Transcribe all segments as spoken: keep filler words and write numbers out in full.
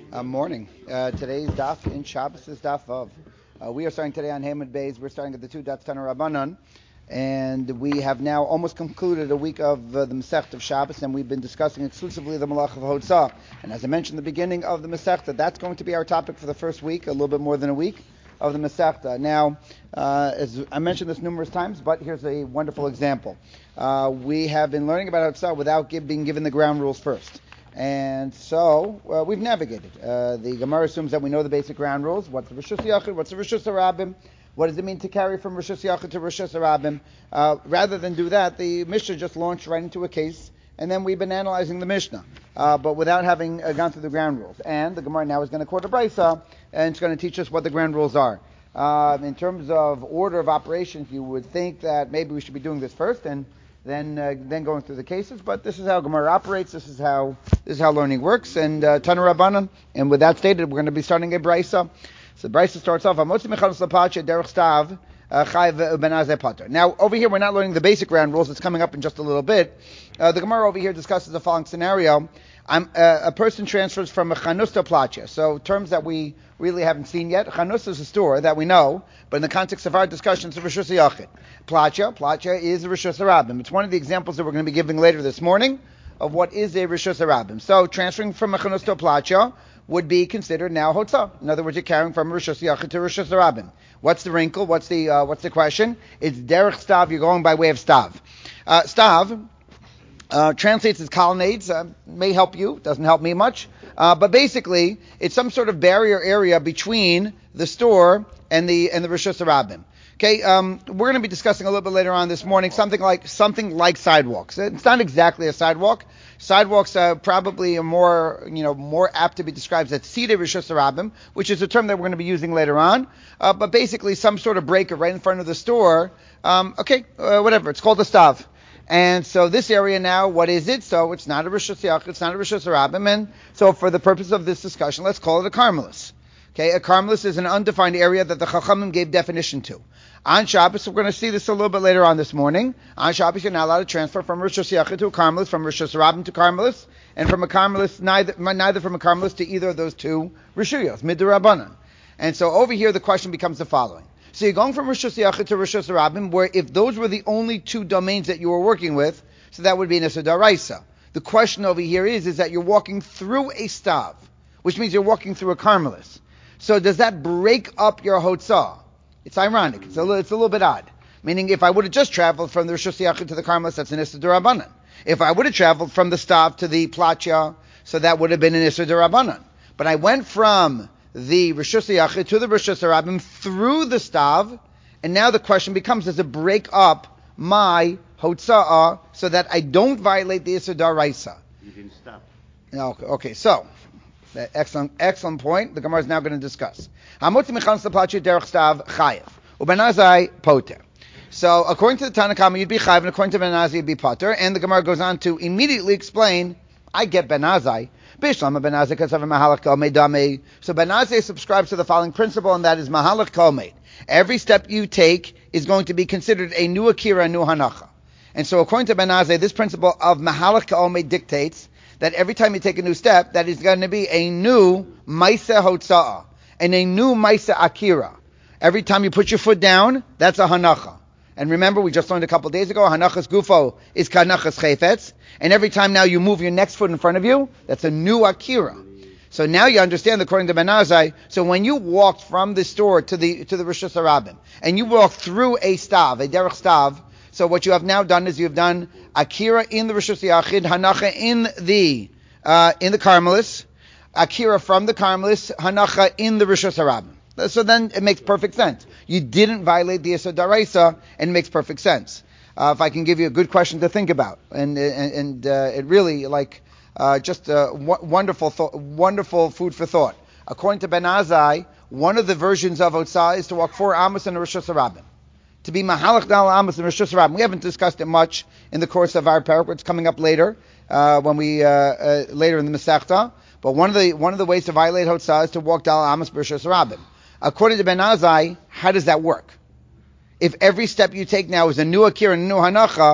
Uh, morning. Uh, today's daf in Shabbos is daf of. Uh, we are starting today on Hamad Beis. We're starting at the two dots Tana Rabbanan, and we have now almost concluded a week of uh, the Masechta of Shabbos, and we've been discussing exclusively the Malach of Hotzah. And as I mentioned at the beginning of the Masechta, that's going to be our topic for the first week, a little bit more than a week of the Masechta. Now, uh, as I mentioned this numerous times, but here's a wonderful example. Uh, we have been learning about Hotzah without give, being given the ground rules first. And so uh, we've navigated. Uh, the Gemara assumes that we know the basic ground rules. What's the Rishus Yachid? What's the Rishus Harabim? What does it mean to carry from Rishus Yachid to Rishus Harabim? Uh, rather than do that, the Mishnah just launched right into a case, and then we've been analyzing the Mishnah, uh, but without having uh, gone through the ground rules. And the Gemara now is going to quote a Brisa, and it's going to teach us what the ground rules are. Uh, in terms of order of operations, you would think that maybe we should be doing this first, and then uh, then going through the cases, but this is how Gemara operates. This is how this is how learning works. And uh, Tana Rabbanan. And with that stated, we're going to be starting a brisa. So the brisa starts off. Now over here, we're not learning the basic ground rules. It's coming up in just a little bit. Uh, the Gemara over here discusses the following scenario. I'm, uh, a person transfers from a chanus to a platya. So terms that we really haven't seen yet. Chanus is a store that we know, but in the context of our discussion, it's a Rishus Yachid. Platya, platya is a Rishus Harabim. It's one of the examples that we're going to be giving later this morning of what is a Rishus Harabim. So transferring from a chanus to a platya would be considered now hotzah. In other words, you're carrying from a Rishus Yachid to Rishus Harabim. What's the wrinkle? What's the uh, what's the question? It's derech stav. You're going by way of stav. Uh, stav. Uh, translates as colonnades, uh, may help you, doesn't help me much, uh, but basically it's some sort of barrier area between the store and the and the Rishus Harabim. Okay, um, we're going to be discussing a little bit later on this morning something like something like sidewalks. It's not exactly a sidewalk. Sidewalks are probably are more you know more apt to be described as tzidei Rishus Harabim, which is a term that we're going to be using later on. Uh, but basically some sort of breaker right in front of the store. Um, okay, uh, whatever. It's called a stav. And so this area now, what is it? So it's not a Rishus Yachid, it's not a Rishus Harabim, and so for the purpose of this discussion, let's call it a Carmelis. Okay, a Carmelis is an undefined area that the Chachamim gave definition to. On Shabbos, we're going to see this a little bit later on this morning. On Shabbos, you're not allowed to transfer from Rishus Yachid to a Carmelis, from Rishus Harabim to Carmelis, and from a Carmelis, neither, neither from a Carmelis to either of those two Rishuyos, Midrabanan. And so over here, the question becomes the following. So you're going from Rishus Yachid to Rishus Harabim, where if those were the only two domains that you were working with, so that would be an Issa D'Oraisa. The question over here is, is that you're walking through a stav, which means you're walking through a Carmelis. So does that break up your Hotzah? It's ironic. It's a little, it's a little bit odd. Meaning, if I would have just traveled from the Rishus Yachid to the Carmelis, that's an Issa D'Rabanan. If I would have traveled from the stav to the Platya, so that would have been an Issa D'Rabanan. But I went from the Rishus Yachid to the Rishus Harabim through the stav, and now the question becomes, does it break up my Hotza'ah so that I don't violate the Issa D'Oraisa? You didn't stop. Okay, okay, so, excellent excellent point. The Gemara is now going to discuss. So, according to the Tanakama, you'd be chayiv, and according to Ben Azai, you'd be pater, and the Gemara goes on to immediately explain, I get Ben Azai, so Ben Azai subscribes to the following principle, and that is Mahalach Kolmeit. Every step you take is going to be considered a new Akira, a new Hanacha. And so according to Ben Azai, this principle of Mahalach Kolmeit dictates that every time you take a new step, that is going to be a new Maisa Hotza'ah, and a new Maisa Akira. Every time you put your foot down, that's a Hanacha. And remember, we just learned a couple of days ago, Hanachas Gufo is Kanachas Chayfetz. And every time now you move your next foot in front of you, that's a new Akira. So now you understand, according to Ben Azai, so when you walked from the store to the to the Rishus Harabim, and you walked through a stav, a derech stav, so what you have now done is you've done Akira in the Rishus Yachid, Hanacha in the uh, in the Carmelis, Akira from the Carmelis, Hanacha in the Rishus Harabim. So then it makes perfect sense. You didn't violate the Issa D'Oraisa, and it makes perfect sense. Uh, if I can give you a good question to think about, and and, and uh, it really like uh, just uh, w- wonderful, th- wonderful food for thought. According to Ben Azai, one of the versions of Hotzah is to walk four amos in a Rishus Harabim, to be mahalach dal amos in Rishus Harabim. We haven't discussed it much in the course of our parak. It's coming up later uh, when we uh, uh, later in the Masechta. But one of the one of the ways to violate Hotzah is to walk dal amos Rishus Harabim. According to Ben Azai, how does that work? If every step you take now is a new Akira and a new Hanacha,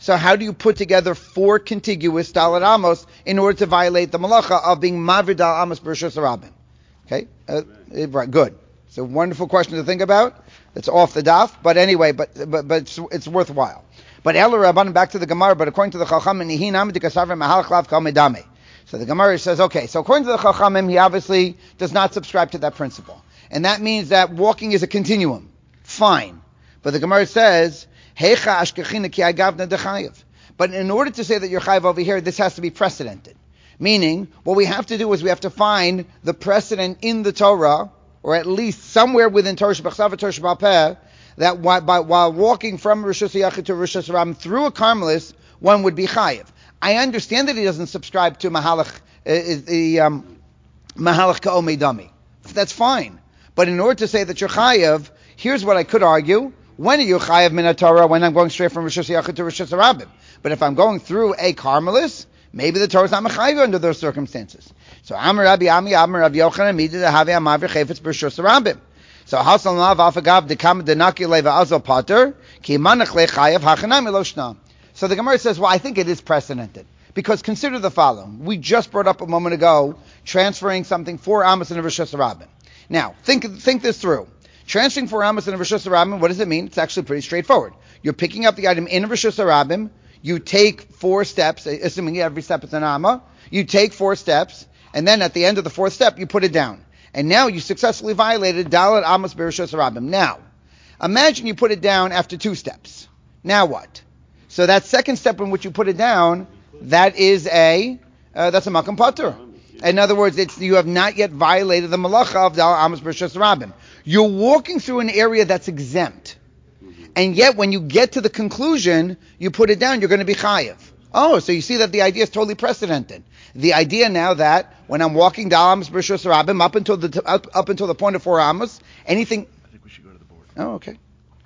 So how do you put together four contiguous Dalet Amos in order to violate the malacha of being Mavir Dal Amos B'Rishus Harabim? Okay, uh, right, good. It's a wonderful question to think about. It's off the daf, but anyway, but but but it's, it's worthwhile. But El Rabban, back to the Gemara. But according to the Chachamim, Nihi Nami Dikasaver Mahal Chlav Kal Medame. So the Gemara says, okay, so according to the Chachamim, he obviously does not subscribe to that principle, and that means that walking is a continuum. Fine, but the Gemara says, Heicha Ashkechina Ki Agavna Dechayev. But in order to say that you're chayiv over here, this has to be precedented. Meaning, what we have to do is we have to find the precedent in the Torah, or at least somewhere within Torah Shebachsav, Torah Shebal Peh, that while, by, while walking from Rishus Yachid to Rishus Harabim through a Carmelis, one would be chayiv. I understand that he doesn't subscribe to Mahalach, uh, the um, Mahalach Ka'omei Dami. That's fine. But in order to say that you're chayiv, here's what I could argue. When are you chayiv min Torah? When I'm going straight from Rishus Yachid to Rishus Harabim. But if I'm going through a Carmelis, maybe the Torah is not mechayiv under those circumstances. So Amar Rabbi Ami, Amar Rabbi Yochanan, Mida Havi Amavir Chayfetz B'Rishus Harabim. So Hasan Lav Afagav Dekam Denaki Leva Azal Pater Ki Manach Le Chayav Hachanam Eloshna. So the Gemara says, well, I think it is precedented. Because consider the following. We just brought up a moment ago, transferring something four Amos in a Rishus Harabim. Now, think think this through. Transferring four Amos in a Rishus Harabim, what does it mean? It's actually pretty straightforward. You're picking up the item in a Rishus Harabim, you take four steps, assuming every step is an Amma, you take four steps, and then at the end of the fourth step, you put it down. And now you successfully violated Dalet Amos B'Rishus Harabim. Now, imagine you put it down after two steps. Now what? So that second step in which you put it down, that is a, uh, that's a Makam Patur. In other words, it's, you have not yet violated the Malacha of Dalet Amos B'Rishus Harabim. You're walking through an area that's exempt. And yet when you get to the conclusion, you put it down, you're going to be chayiv. Oh, so you see that the idea is totally precedented. The idea now that when I'm walking Dalet Amos B'Rishus Harabim up until the up, up until the point of four Amos, anything. I think we should go to the board. Oh, okay.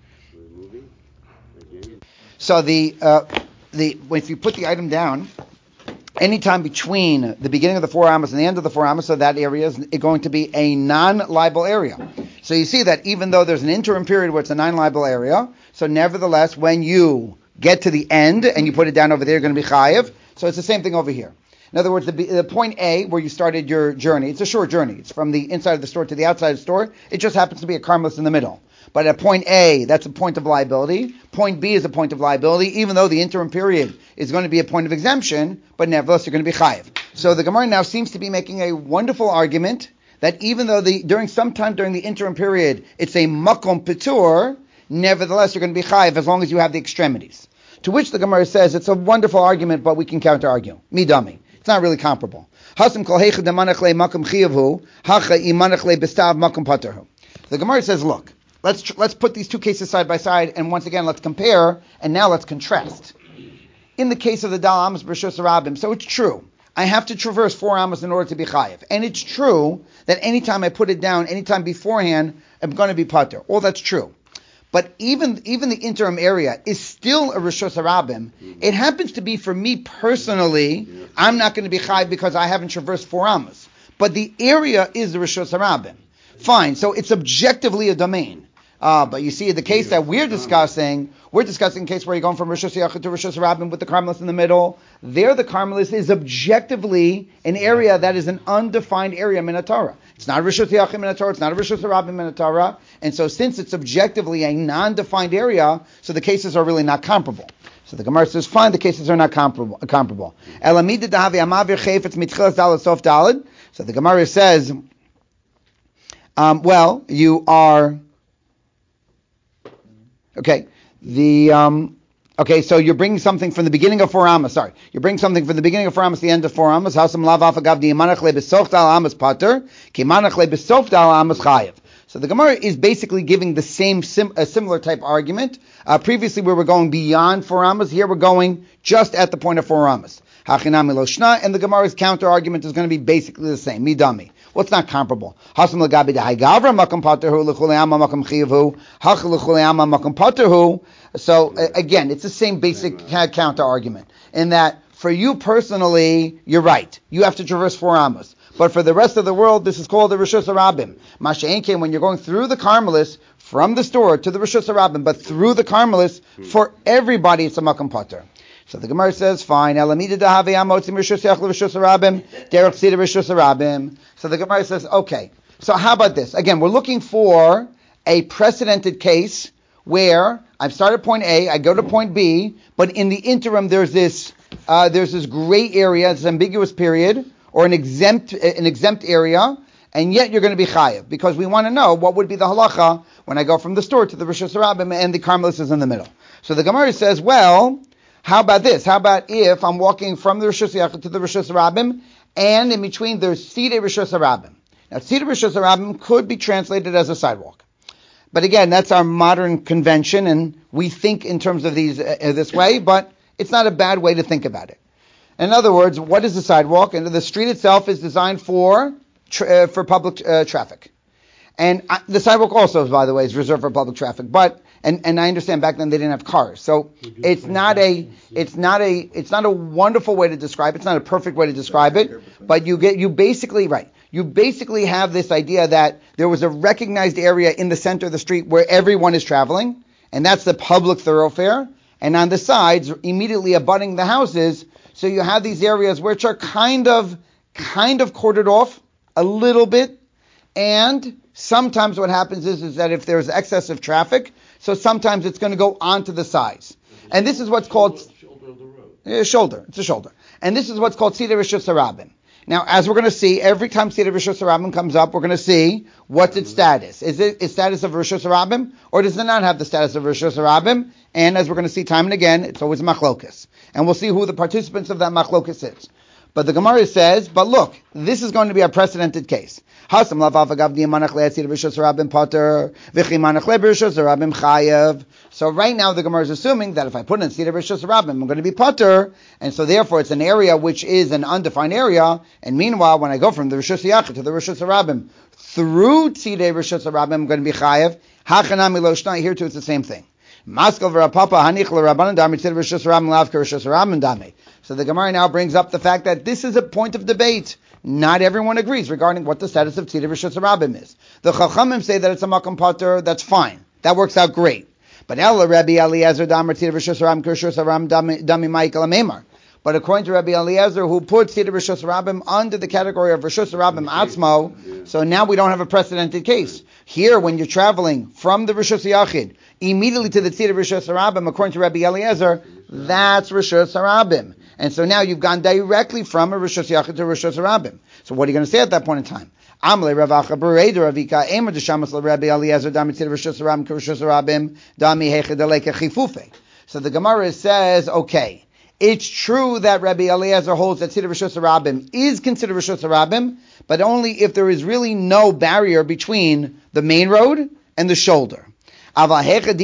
So the uh, the if you put the item down, anytime between the beginning of the four Amos and the end of the four Amos, so that area is going to be a non-libel area. So you see that even though there's an interim period where it's a non-libel area, so nevertheless, when you get to the end and you put it down over there, you're going to be chayiv. So it's the same thing over here. In other words, the, the point A, where you started your journey, it's a short journey. It's from the inside of the store to the outside of the store. It just happens to be a Carmelis in the middle. But at point A, that's a point of liability. Point B is a point of liability, even though the interim period is going to be a point of exemption, but nevertheless, you're going to be chayiv. So the Gemara now seems to be making a wonderful argument that even though the during sometime during the interim period, it's a makom petur, nevertheless, you're going to be chayiv as long as you have the extremities. To which the Gemara says, it's a wonderful argument, but we can counter-argue. Midami. It's not really comparable. Hasim kol heicha demanach le makom chiyavhu, hacha imanach le bestav makom paterhu. The Gemara says, look, let's tr- let's put these two cases side by side, and once again, let's compare, and now let's contrast. In the case of the Dalet Amos B'Rishus Harabim, so it's true. I have to traverse four Amos in order to be chayiv. And it's true that anytime I put it down, anytime beforehand, I'm going to be pater. All that's true. But even even the interim area is still a Rishus Harabim. It happens to be, for me personally, I'm not going to be chayiv because I haven't traversed four Amos. But the area is the Rishus Harabim. Fine, so it's objectively a domain. Uh, but you see, the case that we're discussing, we're discussing a case where you're going from Rishus Yachid to Rishus Harabim with the Carmelis in the middle. There, the Carmelis is objectively an area that is an undefined area Minatorah. It's not a Rishus Yachid Minatorah, it's not a Rishus Harabim Minatorah. And so since it's objectively a non-defined area, so the cases are really not comparable. So the Gemara says, fine, the cases are not comparable. comparable. So the Gemara says, um, well, you are... Okay, the um, okay, so you're bringing something from the beginning of four Amos. Sorry, you're bringing something from the beginning of four Amos to the end of four Amos. Hasam lav afagav di'imanach le besof dal Amos pater, kimanach le besof dal Amos chayev. So the Gemara is basically giving the same sim, a similar type argument. Uh, previously, we were going beyond four Amos. Here, we're going just at the point of four Amos. Hachinami lo shna, and the Gemara's counter argument is going to be basically the same. Midami. Well, it's not comparable. Hasam lagabi de haygavra makam paterhu l'chuleama makam chiyavhu hach l'chuleama makam paterhu. So uh, again, it's the same basic counter argument in that for you personally, you're right. You have to traverse four Amos. But for the rest of the world, this is called the Rishus Harabim. Masha'en came when you're going through the Carmelis from the store to the Rishus Harabim, but through the Carmelis, for everybody it's a makam pater. So the Gemara says, fine. So the Gemara says, okay. So how about this? Again, we're looking for a precedented case where I've started point A, I go to point B, but in the interim there's this uh, there's this gray area, this ambiguous period, or an exempt an exempt area, and yet you're going to be chayav because we want to know what would be the halacha when I go from the store to the Rosh Hashanah and the Carmelis is in the middle. So the Gemara says, well, how about this? How about if I'm walking from the Rosh Hashanah to the Rosh Hashanah and in between there's Sidei Rosh Hashanah. Now, Sidei Rosh Hashanah could be translated as a sidewalk. But again, that's our modern convention, and we think in terms of these uh, this way, but it's not a bad way to think about it. In other words, what is the sidewalk? And the street itself is designed for tra- uh, for public uh, traffic. And uh, the sidewalk also, by the way, is reserved for public traffic. But and, and I understand back then they didn't have cars, so it's not a it's not a it's not a wonderful way to describe it. It's not a perfect way to describe it. But you get you basically right. You basically have this idea that there was a recognized area in the center of the street where everyone is traveling, and that's the public thoroughfare. And on the sides, immediately abutting the houses, so you have these areas which are kind of kind of cordoned off a little bit. And sometimes what happens is, is that if there's excessive traffic, so sometimes it's going to go onto the sides. And this is what's called shoulder of the road. Yeah, shoulder. It's a shoulder. And this is what's called Sidei Rosh Hashanah. Now, as we're going to see, every time Sidei Rosh Hashanah comes up, we're going to see what's its status. Is it its status of Rosh Hashanah, or does it not have the status of Rosh Hashanah? And as we're going to see time and again, it's always machlokas. And we'll see who the participants of that machlokas is. But the Gemara says, but look, this is going to be a precedented case. So right now the Gemara is assuming that if I put in Sidei Rosh Hashanah, I'm going to be pater, and so therefore it's an area which is an undefined area, and meanwhile when I go from the Rosh Hashanah to the Rosh Hashanah through Sidei Rosh Hashanah, I'm going to be chayav. Hachanami lo shnai, here too it's the same thing. So the Gemara now brings up the fact that this is a point of debate. Not everyone agrees regarding what the status of Sidei Rosh Hashanah is. The Chachamim say that it's a Makam Pater, that's fine. That works out great. But Ella Rabbi Eliezer Damar Sidei Rosh Hashanah Rosh Hashanah Dami Michael Amemar. But according to Rabbi Eliezer, who put Sidei Rosh Hashanah under the category of Rosh Hashanah Atzmo, so now we don't have a precedented case. Here, when you're traveling from the Rosh Hashanah immediately to the Sidei Rosh Hashanah, according to Rabbi Eliezer, that's Rosh Hashanah. And so now you've gone directly from a Rosh Hashanah to Rosh Hashanah. So what are you going to say at that point in time? Amle Ravacha Bereider Avika Emer Deshamas Rabbi Eliezer Dami Sidei Rosh Hashanah Rosh Hashanah Dami Hechedaleka Chifufe. So the Gemara says, okay, it's true that Rabbi Eliezer holds that Sidei Rosh Hashanah is considered Rosh Hashanah, but only if there is really no barrier between the main road and the shoulder. But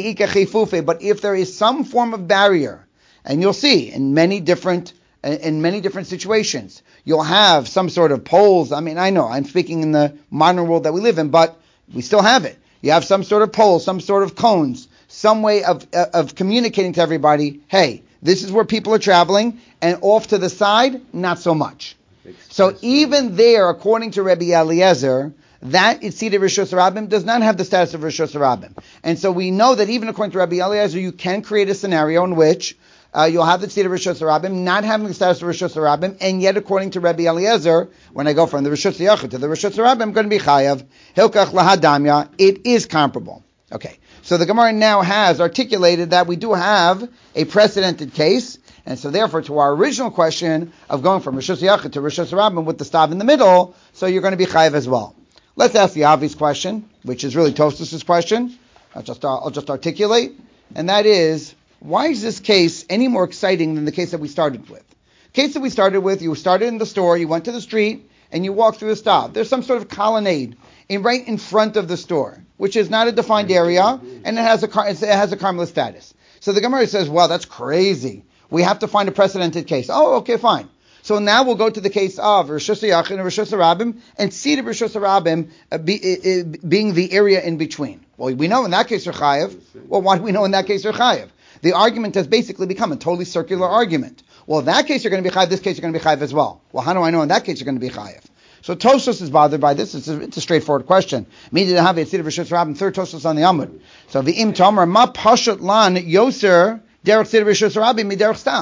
if there is some form of barrier, and you'll see in many different in many different situations, you'll have some sort of poles. I mean, I know I'm speaking in the modern world that we live in, but we still have it. You have some sort of poles, some sort of cones, some way of of communicating to everybody, hey, this is where people are traveling, and off to the side, not so much. So even there, according to Rabbi Eliezer, that Sidei Rosh Hashanah does not have the status of Rosh Hashanah. And so we know that even according to Rabbi Eliezer, you can create a scenario in which uh, you'll have the Sidei Rosh Hashanah not having the status of Rosh Hashanah, and yet according to Rabbi Eliezer, when I go from the Rosh Hashanah to the Rosh Hashanah, I'm going to be chayav. Hilkach lahadamya, it is comparable. Okay, so the Gemara now has articulated that we do have a precedented case, and so therefore to our original question of going from Rosh Hashanah to Rosh Hashanah with the stav in the middle, so you're going to be chayav as well. Let's ask the obvious question, which is really Tosfos' question. I'll just, I'll just articulate, and that is, why is this case any more exciting than the case that we started with? The case that we started with, you started in the store, you went to the street, and you walked through the stav. There's some sort of colonnade in right in front of the store, which is not a defined area, and it has a it has a Carmelist status. So the Gemara says, well, that's crazy. We have to find a precedented case. Oh, okay, fine. So now we'll go to the case of Rosh Hashanah and Rosh Hashanah and see the Rosh Hashanah uh, be, uh, being the area in between. Well, we know in that case you're chayav. Well, why do we know in that case you're chayav? The argument has basically become a totally circular argument. Well, in that case you're going to be chayav, this case you're going to be chayav as well. Well, how do I know in that case you're going to be chayav? So Tosfos is bothered by this. It's a, it's a straightforward question. Immediately have it, Rosh Hashanah, third Tosfos on the Amud. So the Im Tomer, Ma Pashat Lan Yoser Derech Sidei Rosh Hashanah Mi Derech Stav.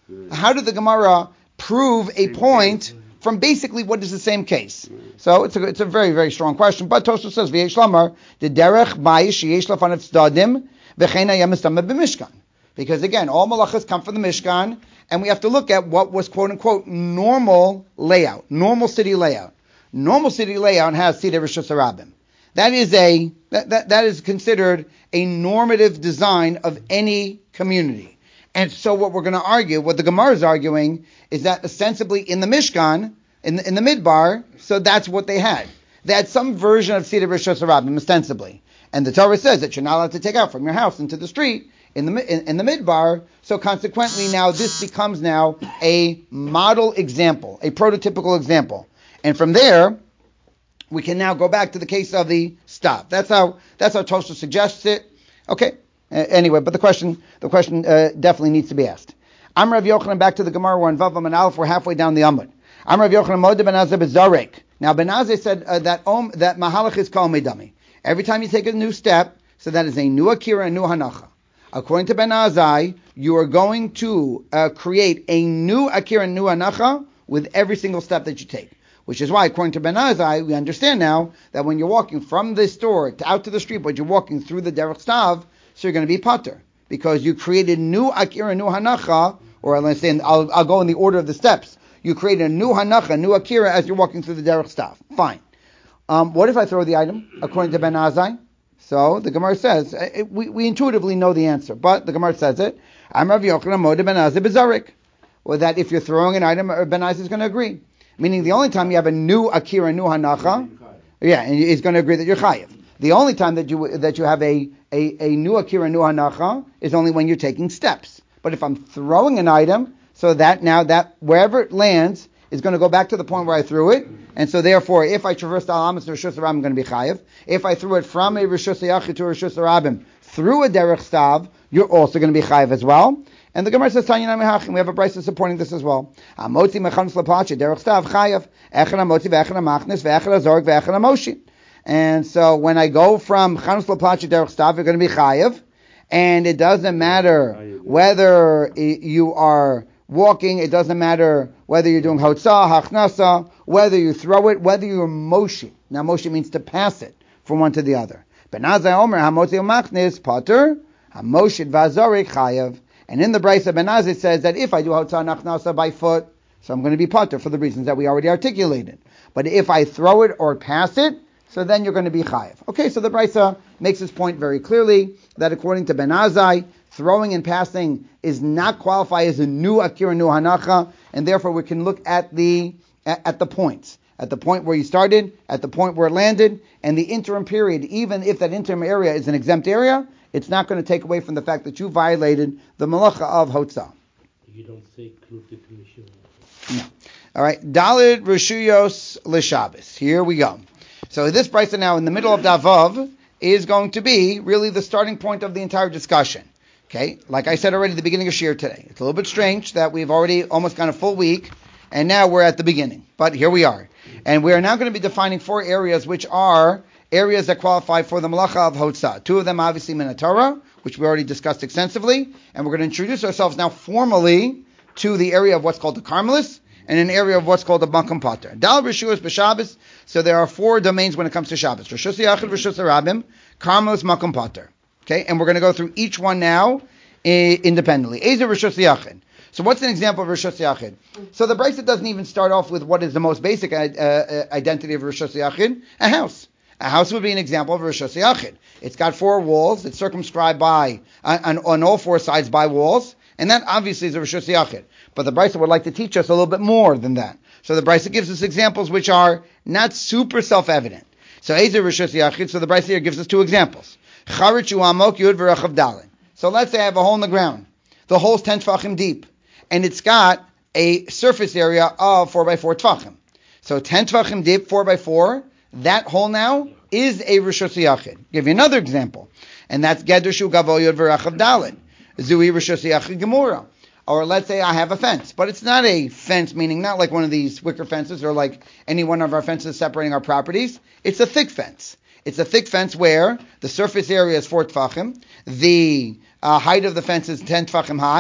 How did the Gemara prove a point from basically what is the same case? So it's a it's a very very strong question. But Tosfos says v'yesh lamar the derech bayish yesh lafanav tzadim v'chein hayam mistameh b'mishkan. Because again, all malachas come from the Mishkan, and we have to look at what was quote unquote normal layout, normal city layout. Normal city layout has Siddur Rishus Harabim. That is a that, that that is considered a normative design of any community. And so what we're going to argue, what the Gemara is arguing, is that ostensibly in the Mishkan, in the, in the Midbar, so that's what they had. They had some version of Siddur Rishus Harabim, ostensibly. And the Torah says that you're not allowed to take out from your house into the street in the in, in the Midbar. So consequently now this becomes now a model example, a prototypical example. And from there, we can now go back to the case of the stop. That's how that's how Tosfos suggests it. Okay. Uh, anyway, but the question the question uh, definitely needs to be asked. I'm Rav Yochanan, back to the Gemara. We're on Vav and Aleph. We're halfway down the Amud. I'm Rav Yochanan Modeh ben Azeh b'Zarek. Now Ben Azeh said uh, that om that mahalach is kol medami. Every time you take a new step, so that is a new akira, a new hanacha. According to Ben Azai, you are going to uh, create a new akira, new hanacha with every single step that you take. Which is why, according to Ben Azai, we understand now that when you're walking from the store to out to the street, but you're walking through the derech stav, so you're going to be pater because you created new akira, new hanacha, or let's say I'll, I'll go in the order of the steps. You create a new hanacha, new akira as you're walking through the derech stav. Fine. Um, what if I throw the item according to Ben Azai? So the Gemara says it, we, we intuitively know the answer, but the Gemara says it. I'm Rav Yochanan Modeh ben Azeh b'Zarek. Well, that if you're throwing an item, Ben Azai is going to agree. Meaning the only time you have a new akira, new hanacha, yeah, and he's going to agree that you're chayiv. The only time that you that you have a, a, a new akira, new hanacha is only when you're taking steps. But if I'm throwing an item, so that now that wherever it lands is going to go back to the point where I threw it, and so therefore, if I traverse the alamas to Rishus Harabim, I'm going to be chayiv. If I threw it from a Rishus Yachid to a Rishus Harabim through a derech stav, you're also going to be chayiv as well. And the Gemara says, Tanya Namehachim, we have a brisa supporting this as well. Amotzi mechanus lapacha derech stav chayav echad amotzi ve'echad amachnis ve'echad azorg ve'echad amoshi. And so when I go from chanus lapacha derech stav, you're going to be chayav, and it doesn't matter whether you are walking, it doesn't matter whether you're doing hotzah, hachnasa, whether you throw it, whether you're moshi. Now moshi means to pass it from one to the other. Ben Azai Omer hamotzi umachnis pater hamoshid v'azorik chayav. And in the Brisa, Ben Azai says that if I do hotzah nachnasa by foot, so I'm going to be pater for the reasons that we already articulated. But if I throw it or pass it, so then you're going to be chayiv. Okay, so the Brisa makes this point very clearly that according to Ben Azai, throwing and passing is not qualified as a new akira, new hanacha, and therefore we can look at the at, at the points. At the point where you started, at the point where it landed, and the interim period, even if that interim area is an exempt area, it's not going to take away from the fact that you violated the malacha of hotzah. You don't say klutik rishuyos. No. All right. Dalid rishuyos l'Shabbos. Here we go. So this brisa now in the middle of Davav is going to be really the starting point of the entire discussion. Okay. Like I said already at the beginning of Shir today, it's a little bit strange that we've already almost gone a full week, and now we're at the beginning. But here we are, and we are now going to be defining four areas which are areas that qualify for the malacha of hotzah. Two of them obviously min Torah, which we already discussed extensively, and we're going to introduce ourselves now formally to the area of what's called the Carmelis and an area of what's called the Makom Pater. Dal Rishuyos b'Shabbos. So there are four domains when it comes to Shabbos: Rishus Yachid, Rishus Harabim, Carmelis, Makom Pater. Okay, and we're going to go through each one now I- independently. Ezer Rishus Yachid. So what's an example of Rishus Yachid? So the Brisa doesn't even start off with what is the most basic uh, uh, identity of Rishus Yachid: a house. A house would be an example of Rishus Yachid. It's got four walls. It's circumscribed by uh, on, on all four sides by walls, and that obviously is a Rishus Yachid. But the Brisa would like to teach us a little bit more than that. So the Brisa gives us examples which are not super self-evident. So Ezer Rishus Yachid. So the Brisa here gives us two examples. Charichu Amok Yud V'Rachav Dalin. So let's say I have a hole in the ground. The hole's ten tefachim deep, and it's got a surface area of four by four tefachim. So ten tefachim deep, four by four. That hole now is a Rishus Yachid. Give you another example, and that's Gedershu Gavo Yod V'Rachav Dalin. Zui Rishus Yachid Gemura. Or let's say I have a fence, but it's not a fence, meaning not like one of these wicker fences or like any one of our fences separating our properties. It's a thick fence. It's a thick fence where the surface area is four tefachim. The uh, height of the fence is ten tefachim high.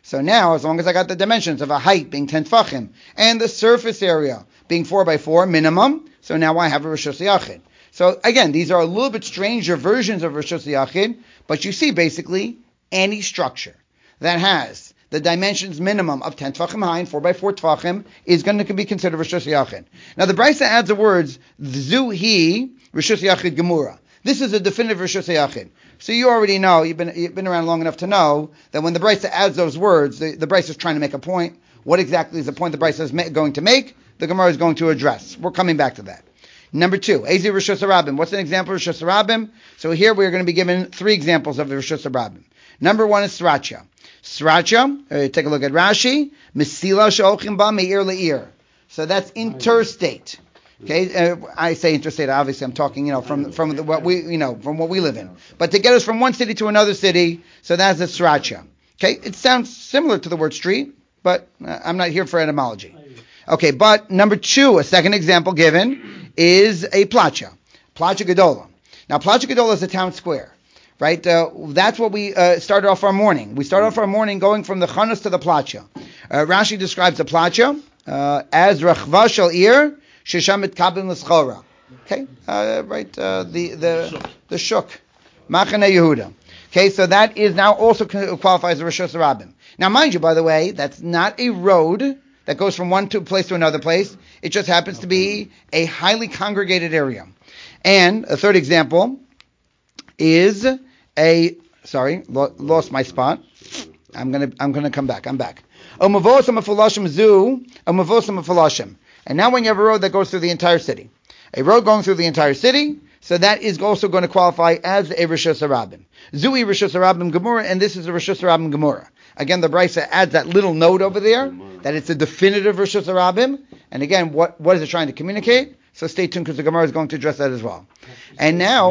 So now, as long as I got the dimensions of a height being ten tfachim and the surface area being four by four minimum, so now I have a Rishus Yachid. So again, these are a little bit stranger versions of Rishus Yachid, but you see basically any structure that has the dimensions minimum of ten tfachim high and four by four tfachim is going to be considered Rishus Yachid. Now the Brisa adds the words, Zuhi Rishus Yachid Gemura. This is a definitive Rishus Yachid. So you already know, you've been you've been around long enough to know that when the Brisa adds those words, the, the Brisa is trying to make a point. What exactly is the point the Brisa is ma- going to make? The Gemara is going to address. We're coming back to that. Number two, Ezi Rishus Rabbim. What's an example of Rishus Rabbim? So here we are going to be given three examples of the Rishus Rabbim. Number one is Sriracha. Sriracha, uh, take a look at Rashi. Mesila she'olchim ba me'ir le'ir. So that's interstate. Okay, uh, I say interstate. Obviously, I'm talking, you know, from from the, what we, you know, from what we live in. But to get us from one city to another city, so that's a sriracha. Okay, it sounds similar to the word street, but uh, I'm not here for etymology. Okay, but number two, a second example given is a placha, placha gedola. Now, placha gedola is a town square, right? Uh, that's what we uh, started off our morning. We started off our morning going from the chanas to the placha. Uh, Rashi describes the placha uh, as rachva shel ir. Shesham kabim l'schora. Okay, uh, right, uh, the, the, the shuk. Machane Yehuda. Okay, so that is now also qualifies as Rishus Rabbim. Now, mind you, by the way, that's not a road that goes from one to place to another place. It just happens to be a highly congregated area. And a third example is a, sorry, lo, lost my spot. I'm gonna, I'm gonna come back. I'm back. Omavosam afulashim zu, omavosam afulashim. And now when you have a road that goes through the entire city, a road going through the entire city, so that is also going to qualify as a Rishus Rabbim. Zui Rishus Rabbim Gemura, and this is a Rishus Rabbim Gemura. Again, the Brisa adds that little note over there, that it's a definitive Rishus Rabbim. And again, what, what is it trying to communicate? So stay tuned because the Gemara is going to address that as well. And now...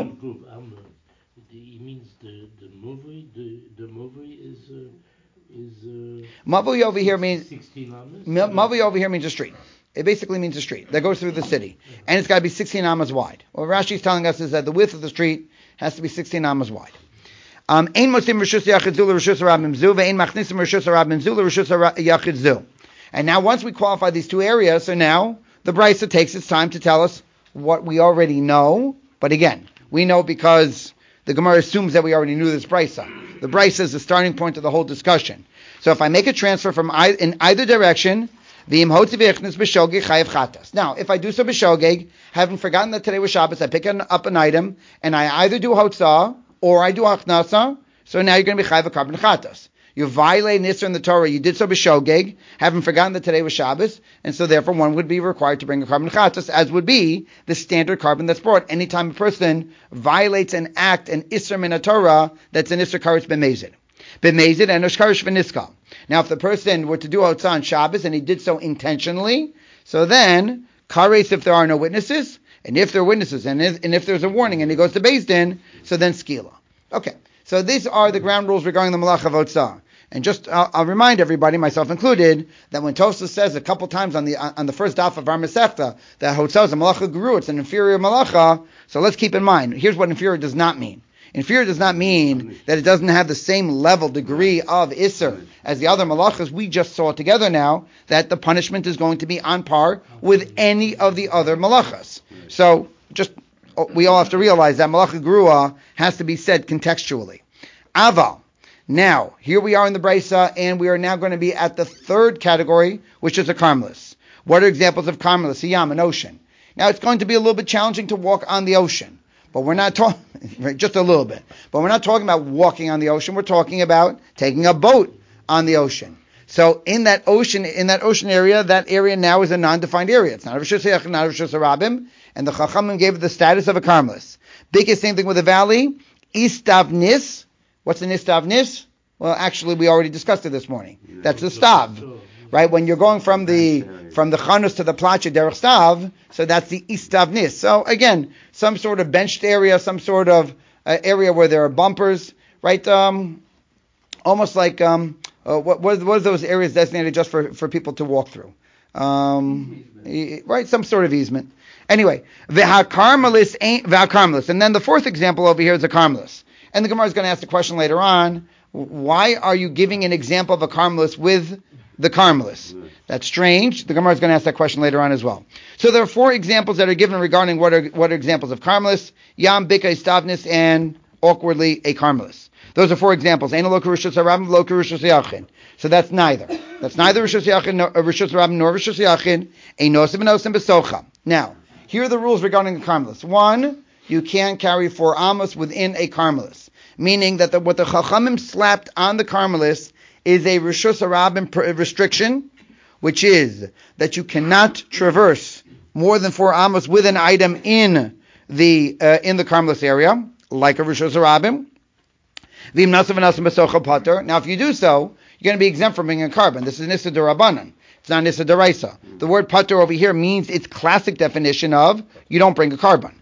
It means the, the movie, the, the movie is... Uh, is uh, Mavui over here means... sixteen amas? Mavui over here means a street. It basically means a street that goes through the city. And it's got to be sixteen amas wide. What Rashi is telling us is that the width of the street has to be sixteen amas wide. Um, and now once we qualify these two areas, so now the Brisa takes its time to tell us what we already know. But again, we know because the Gemara assumes that we already knew this Brisa. The Brisa is the starting point of the whole discussion. So if I make a transfer from I, in either direction, now, if I do so b'shogeg, having forgotten that today was Shabbos, I pick up an item, and I either do hotzah, or I do achnasa, so now you're going to be chayav a carbon chatas. You violate an issur in the Torah, you did so b'shogeg, having forgotten that today was Shabbos, and so therefore one would be required to bring a carbon chatas, as would be the standard carbon that's brought anytime a person violates an act, an issur min Torah, that's an issur karetz b'mezid. B'mezid and oshkarish v'niskal. Now, if the person were to do hotzah on Shabbos and he did so intentionally, so then kares if there are no witnesses, and if there are witnesses, and if, and if there's a warning, and he goes to Beis Din, so then skila. Okay, so these are the ground rules regarding the malach of hotzah. And just I'll, I'll remind everybody, myself included, that when Tosfos says a couple times on the on the first daf of our Masechta that hotzah is a malacha guru, it's an inferior malacha. So let's keep in mind. Here's what inferior does not mean. Inferior does not mean that it doesn't have the same level, degree of Isser as the other malachas we just saw together now, that the punishment is going to be on par with any of the other malachas. So, just, we all have to realize that malacha grua has to be said contextually. Aval. Now, here we are in the Brisa, and we are now going to be at the third category, which is a karmelis. What are examples of karmelis? A yam, an ocean. Now, it's going to be a little bit challenging to walk on the ocean. But we're not talking, just a little bit, but we're not talking about walking on the ocean. We're talking about taking a boat on the ocean. So in that ocean, in that ocean area, that area now is a non-defined area. It's not a Rishus Yachid, not a Rishus Rabbim, and the Chachamim gave it the status of a karmelis. Biggest same thing with the valley. Istavnis. What's an istavnis? Well, actually, we already discussed it this morning. That's the stav, right? When you're going from the from the chanus to the placha derech stav, so that's the istavnis. So again, some sort of benched area, some sort of uh, area where there are bumpers, right? Um, almost like um, uh, what what are those areas designated just for, for people to walk through? Um, right, some sort of easement. Anyway, v'ha-karmelis ain't v'ha-karmelis, and then the fourth example over here is a karmelis. And the Gemara is going to ask the question later on, Why are you giving an example of a Carmelist with the Carmelist? That's strange. The Gemara is going to ask that question later on as well. So there are four examples that are given regarding what are what are examples of Carmelists: Yam, Bika, Stavnis, and awkwardly a Carmelist. Those are four examples. Ein lo Rishus Harabim, lo Rishus Yachid. So that's neither. That's neither Rishus Yachid, nor Rishus Harabim, nor Rishus Yachid. Ein nosim and nosim besocha. Now, here are the rules regarding a Carmelist. One, you can't carry four amos within a Carmelist, meaning that the, what the Chachamim slapped on the Carmelist is a Rishus Harabim restriction, which is that you cannot traverse more than four amos with an item in the uh, in the Carmelist area, like a Rishus Harabim. Now, if you do so, you're going to be exempt from bringing a carbon. This is Nissa D'Rabbanan. It's not Nissa D'Oraisa. The word pater over here means its classic definition of you don't bring a carbon.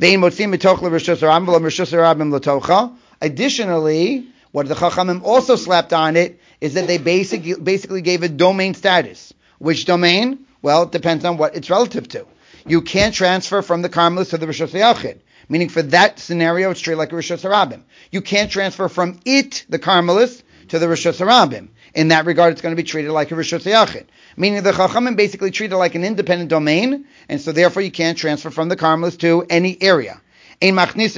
Additionally, what the Chachamim also slapped on it is that they basically basically gave it domain status. Which domain? Well, it depends on what it's relative to. You can't transfer from the Carmelist to the Rishus Yachid. Meaning for that scenario, it's treated like a Rishus Harabim. You can't transfer from it, the Carmelist, to the Rishus Harabim. In that regard, it's going to be treated like a Rishus Yachid. Meaning the Chachamim basically treat it like an independent domain, and so therefore you can't transfer from the Carmelist to any area. And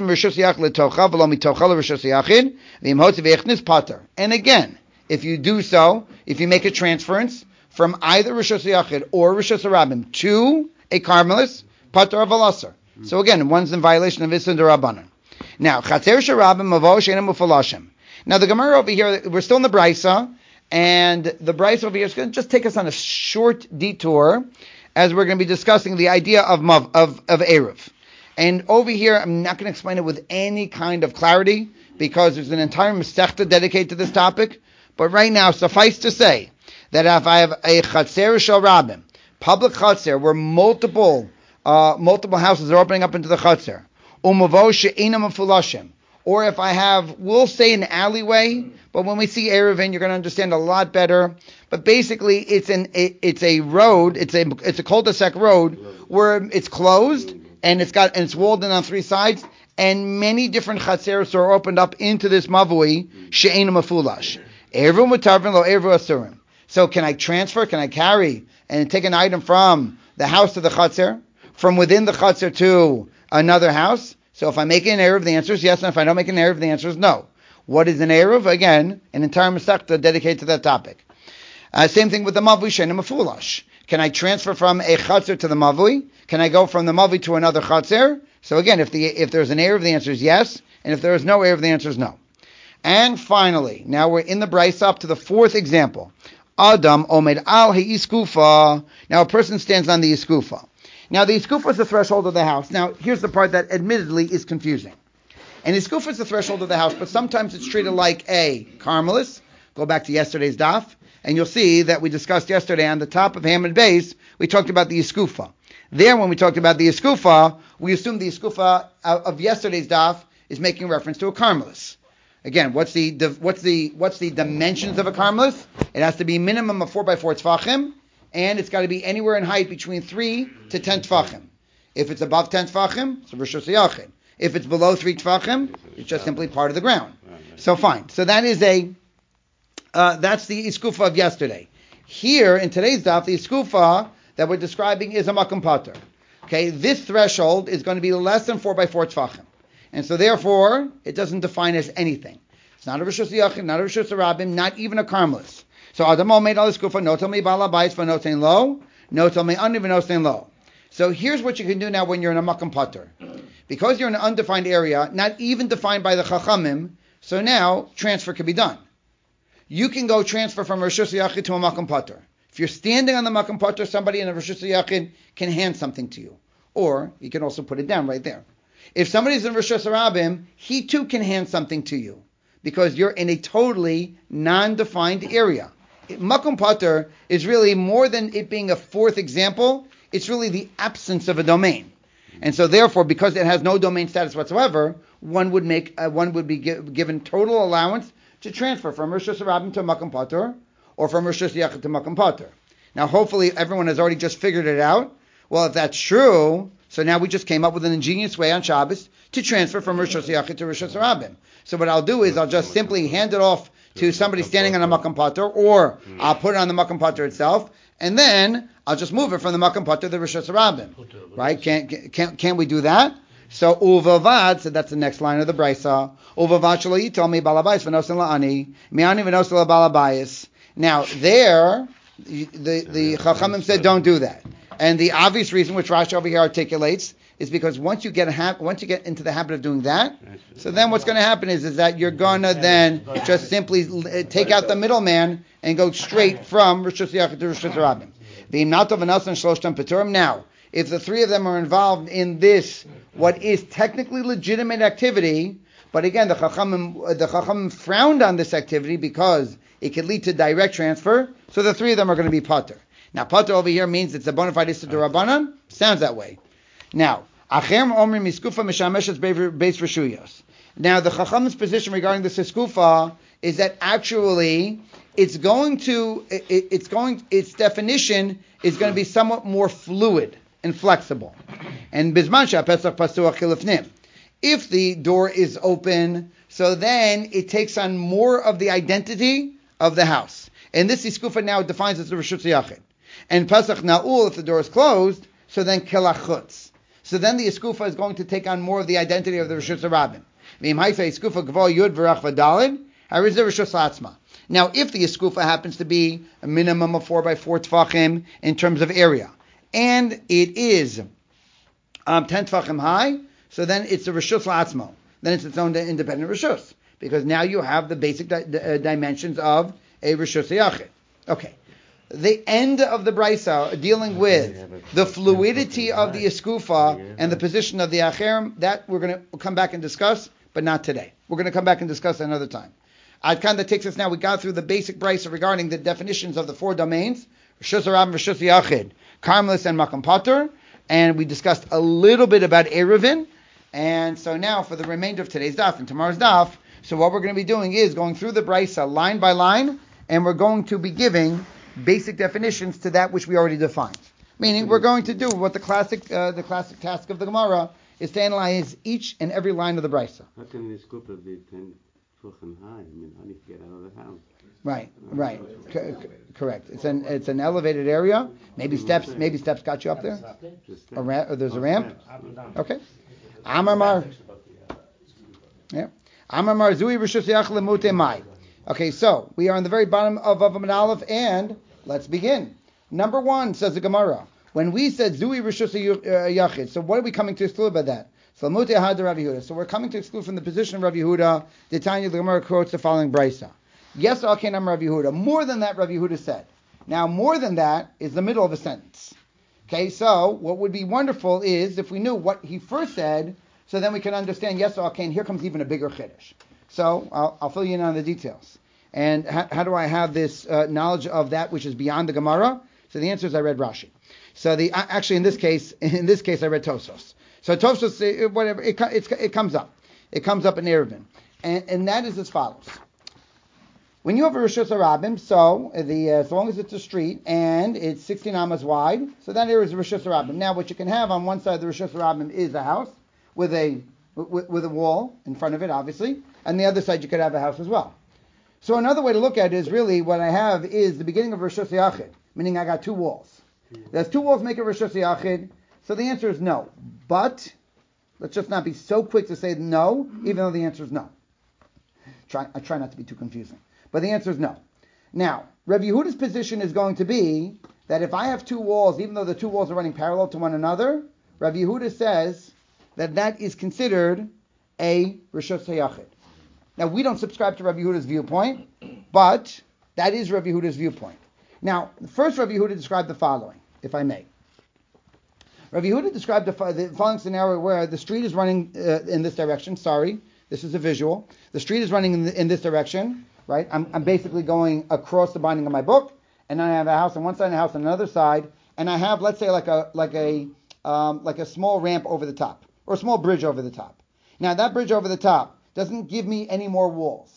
again, if you do so, if you make a transference from either Rishus Yachid or Rishus Harabim to a Carmelist, pater avalasar. So again, one's in violation of Issa D'Rabbanan. Now, Chatzer Sharabim Mavo She'enim Mufalashim. Now the Gemara over here, we're still in the Brisa, and the Brisa over here is going to just take us on a short detour as we're going to be discussing the idea of Mav, of, of Eruv. And over here, I'm not going to explain it with any kind of clarity because there's an entire Masechta dedicated to this topic. But right now, suffice to say that if I have a Chatzer Sharabim, public Chatzer, where multiple Uh, multiple houses are opening up into the chutzner, or if I have, we'll say an alleyway, but when we see Eruvin, you're going to understand a lot better. But basically, it's an it, it's a road, it's a it's a cul-de-sac road where it's closed and it's got and it's walled in on three sides, and many different chatzeros are opened up into this mavui she'ena mafulash. Eruv mutarvin lo eruv asurim. So can I transfer? Can I carry and take an item from the house to the chatzer? From within the chutzner to another house? So if I make an Eruv, the answer is yes, and if I don't make an Eruv, the answer is no. What is an Eruv? Again, an entire Masechta dedicated to that topic. Uh, same thing with the Mavui She'ena Mefulash. Can I transfer from a chutzner to the Mavui? Can I go from the Mavui to another chutzner? So again, if the if there's an Eruv, the answer is yes, and if there is no Eruv, the answer is no. And finally, now we're in the Brisa up to the fourth example. Adam Omed Al He'iskufa. Now a person stands on the Iskufa. Now, the Iskufa is the threshold of the house. Now, here's the part that admittedly is confusing. And Iskufa is the threshold of the house, but sometimes it's treated like a Carmelist. Go back to yesterday's daf, and you'll see that we discussed yesterday on the top of Hamid Beis, we talked about the Iskufa. There, when we talked about the Iskufa, we assumed the Iskufa of yesterday's daf is making reference to a Carmelist. Again, what's the, what's the what's the dimensions of a Carmelist? It has to be minimum of four by four tfachim, and it's got to be anywhere in height between three to ten tfachim. If it's above ten tfachim, it's a Rishus Yachid. If it's below three tfachim, it's just simply part of the ground. So fine. So that is a, uh, that's the Iskufa of yesterday. Here, in today's daf, the Iskufa that we're describing is a Makom Pater. Okay, this threshold is going to be less than four by four tfachim. And so therefore, it doesn't define as anything. It's not a Rishus Yachid, not a Rishus Harabim, not even a Carmelist. So Adamo made all this kufa, no tell me balabais for no saying low, no tell me uneven no saying low. So here's what you can do now when you're in a makam pater. Because you're in an undefined area, not even defined by the chachamim, so now transfer can be done. You can go transfer from Rishus Yachid to a makam pater. If you're standing on the makam pater, somebody in a Rishus Yachid can hand something to you. Or you can also put it down right there. If somebody's in Rishus Harabim, he too can hand something to you. Because you're in a totally non-defined area. Makom Pater is really more than it being a fourth example, it's really the absence of a domain. And so therefore, because it has no domain status whatsoever, one would make uh, one would be gi- given total allowance to transfer from Rishus Harabim to Makom Pater, or from Rishus Yachid to Makom Pater. Now hopefully everyone has already just figured it out. Well, if that's true, so now we just came up with an ingenious way on Shabbos to transfer from Rishus Yachid to Rishus Harabim. So what I'll do is I'll just simply hand it off to somebody standing on a makam pater, or I'll put it on the makam pater itself, and then I'll just move it from the makam pater to the Rishus Harabim. Right? Can can can we do that? So uvavad, so that's the next line of the brisa. Uvavad shelo yitol mi balabais v'nosen la'ani mi'ani v'nosen la'balabais. Now there, the the Chachamim said don't do that, and the obvious reason, which Rashi over here articulates, is because once you get a ha- once you get into the habit of doing that, so then what's going to happen is is that you're gonna then just simply take out the middleman and go straight from Rishus Yachid to Rishus Harabim. V'imnato v'nosen shloshtam peturim. Now, if the three of them are involved in this, what is technically legitimate activity, but again, the Chachamim, the Chachamim frowned on this activity because it could lead to direct transfer, so the three of them are going to be pater. Now, pater over here means it's a bona fide issa d'Rabbanan. Sounds that way. Now, acher omrim iskufa mishameshes beis reshuyos. Now, the Chachamim's position regarding this iskufa is that actually it's going to, it, it's going, its definition is going to be somewhat more fluid and flexible. And bisman she'apesach pasuach kilifnim. If the door is open, so then it takes on more of the identity of the house. And this iskufa now defines as the Rishus Yachid. And Pesach Na'ul, if the door is closed, so then kilachutz. So then the iskufa is going to take on more of the identity of the Rishus Harabim. V'im haifa iskufa gvol yud v'rach v'dalid, hariz the Rishus Atzma. Now, if the iskufa happens to be a minimum of four by four tefachim in terms of area, and it is um, ten tefachim high, so then it's a Rishus Atzma. Then it's its own independent Rishus, because now you have the basic di- uh, dimensions of a Rishus Yachid. Okay. The end of the brisa dealing with the fluidity of the iskufa and the position of the acherim, that we're going to come back and discuss, but not today. We're going to come back and discuss another time. Ad kan that takes us now. We got through the basic brisa regarding the definitions of the four domains: Rishus Harabim, Rishus Yachid, Karmelis, and Makam Pater, and we discussed a little bit about Eruvin. And so now for the remainder of today's daf and tomorrow's daf, so what we're going to be doing is going through the brisa line by line, and we're going to be giving basic definitions to that which we already defined. Meaning, we're going to do what the classic uh, the classic task of the Gemara is to analyze each and every line of the brisa. How can this couple be ten fucking high? I mean, how do you get out of the house? Right, right, C- c- correct. It's an it's an elevated area. Maybe steps, maybe steps got you up there. A ra- or there's a ramp. Okay. Amar Mar. Yeah. Amar Mar Zui Rishus Yachid Lemute Mai. Okay, so we are on the very bottom of Vav Aleph, and let's begin. Number one, says the Gemara, when we said Zui Rishus Yachid, so what are we coming to exclude by that? So Lemute Had Rav Yehuda. So we're coming to exclude from the position of Rav Yehuda. The Tanya, the Gemara quotes the following brisa. Yes, Aken Am Rav Yehuda. More than that, Rav Yehuda said. Now, more than that is the middle of a sentence. Okay, so what would be wonderful is if we knew what he first said, so then we can understand, yes, Aken, here comes even a bigger chiddush. So I'll, I'll fill you in on the details. And how, how do I have this uh, knowledge of that which is beyond the Gemara? So the answer is I read Rashi. So the uh, actually in this case, in this case I read Tosfos. So Tosfos, uh, whatever it, it, it comes up, it comes up in Eruvin, and and that is as follows. When you have a Rishus Harabim, so the uh, as long as it's a street and it's sixteen amas wide, so that area is a Rishus Harabim. Now, what you can have on one side of the Rishus Harabim is a house with a with, with a wall in front of it, obviously, and the other side you could have a house as well. So another way to look at it is really what I have is the beginning of Rishus Yachid, meaning I got two walls. There's two walls make a Rishus Yachid, so the answer is no. But let's just not be so quick to say no, even though the answer is no. Try, I try not to be too confusing. But the answer is no. Now, Rav Yehuda's position is going to be that if I have two walls, even though the two walls are running parallel to one another, Rav Yehuda says that that is considered a Rishus Yachid. Now, we don't subscribe to Rav Yehuda's viewpoint, but that is Rav Yehuda's viewpoint. Now, first Rav Yehuda described the following, if I may. Rav Yehuda described the, the following scenario where the street is running uh, in this direction. Sorry, this is a visual. The street is running in, the, in this direction, right? I'm, I'm basically going across the binding of my book, and then I have a house on one side and a house on another side, and I have, let's say, like a like a um, like a small ramp over the top, or a small bridge over the top. Now, that bridge over the top doesn't give me any more walls.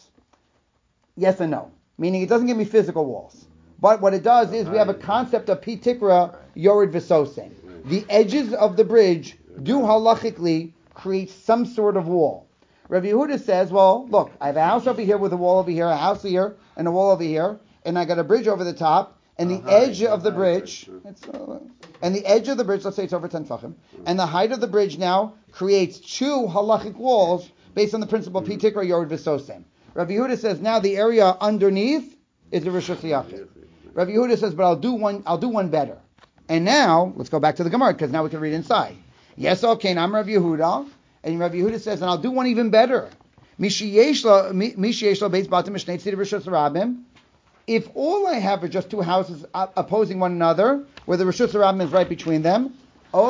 Yes and no. Meaning it doesn't give me physical walls. But what it does is we have a concept of pi tikra yored v'sosein. The edges of the bridge do halachically create some sort of wall. Rabbi Yehuda says, well, look, I have a house over here with a wall over here, a house here, and a wall over here, and I got a bridge over the top, and the A height, edge a of the height bridge, bridge, huh? it's, uh, and the edge of the bridge, let's say it's over ten tefachim, and the height of the bridge now creates two halachic walls based on the principle of Pitikra Yord V'Sosem. Rabbi Yehuda says now the area underneath is the Rishus Yachid. Rabbi Yehuda says, but I'll do one, I'll do one better. And now, let's go back to the Gemara, because now we can read inside. Yes, okay, I'm Rabbi Yehuda, and Rabbi Yehuda says, and I'll do one even better. If all I have are just two houses opposing one another, where the Rishus Rabbim is right between them, all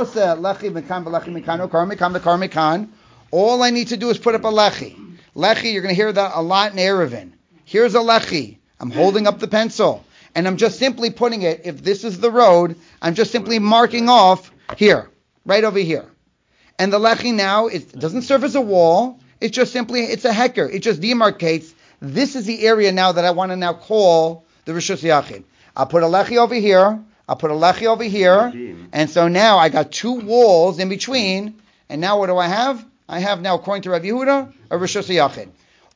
I need to do is put up a lechi. Lechi, you're going to hear that a lot in Erevin. Here's a lechi. I'm holding up the pencil, and I'm just simply putting it, if this is the road, I'm just simply marking off here, right over here. And the lechi now, it doesn't serve as a wall, it's just simply, it's a hecker. It just demarcates, this is the area now that I want to now call the Rishus Yachid. I'll put a lechi over here, I'll put a lechi over here, and so now I got two walls in between, and now what do I have? I have now, according to Rav Yehuda, a Rishus Yachid.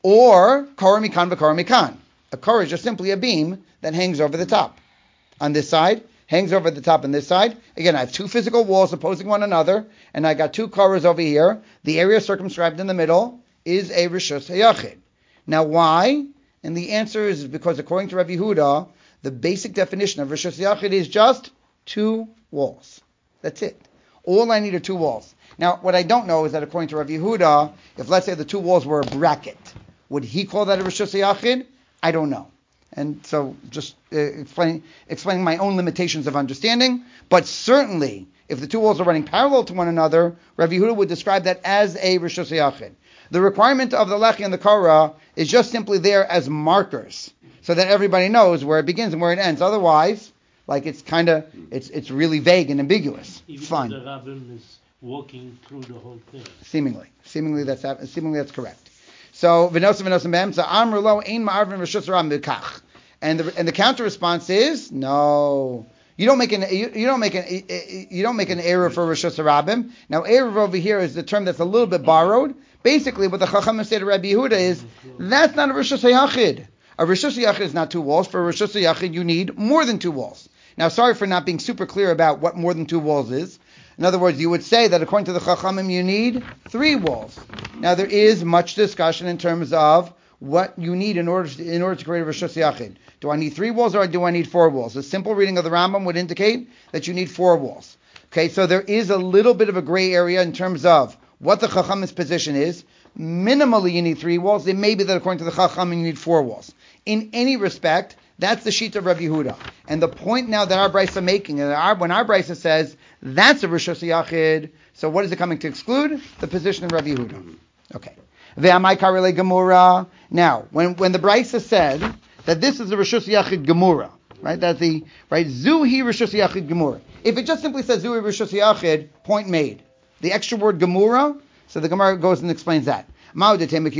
Or, Kara Mikan v'Kara Mikan. A kara is just simply a beam that hangs over the top. On this side, hangs over the top on this side. Again, I have two physical walls opposing one another, and I got two karas over here. The area circumscribed in the middle is a Rishus Yachid. Now why? And the answer is because according to Rav Yehuda, the basic definition of Rishus Yachid is just two walls. That's it. All I need are two walls. Now, what I don't know is that according to Rav Yehuda, if let's say the two walls were a bracket, would he call that a Rishus Yachid? I don't know. And so just uh, explain, explaining my own limitations of understanding. But certainly, if the two walls are running parallel to one another, Rav Yehuda would describe that as a Rishus Yachid. The requirement of the lechi and the kara is just simply there as markers, so that everybody knows where it begins and where it ends. Otherwise, like it's kind of, it's it's really vague and ambiguous. Even Fine. the rabbin is walking through the whole thing. Seemingly. Seemingly that's seemingly that's correct. So v'nosim v'nosim b'em. So amr lo ein ma'arvin Rishus Rabbim b'kach. And the and the counter response is no. You don't make an you, you don't make an you don't make an error for Rishus Rabbim. Now error over here is the term that's a little bit borrowed. Basically, what the Chachamim say to Rabbi Yehuda is that's not a Rishus Yachid. A Rishus Yachid is not two walls. For a Rishus Yachid, you need more than two walls. Now, sorry for not being super clear about what more than two walls is. In other words, you would say that according to the Chachamim, you need three walls. Now, there is much discussion in terms of what you need in order to, in order to create a Rishus Yachid. Do I need three walls or do I need four walls? A simple reading of the Rambam would indicate that you need four walls. Okay, so there is a little bit of a gray area in terms of what the Chachamim's position is. Minimally, you need three walls. It may be that according to the Chachamim, you need four walls. In any respect, that's the sheet of Rabbi Yehuda. And the point now that our Brisa making, and our, when our Brisa says that's a Rishus Yachid, so what is it coming to exclude? The position of Rabbi Yehuda. Okay. Ve'amai karele gemura. Now, when when the Brisa said that this is a Rishus Yachid gemura, right? That's the right Zuhi Rishus Yachid gemura. If it just simply says Zuhi Rishus Yachid, point made. The extra word gemura, so the Gemara goes and explains that. I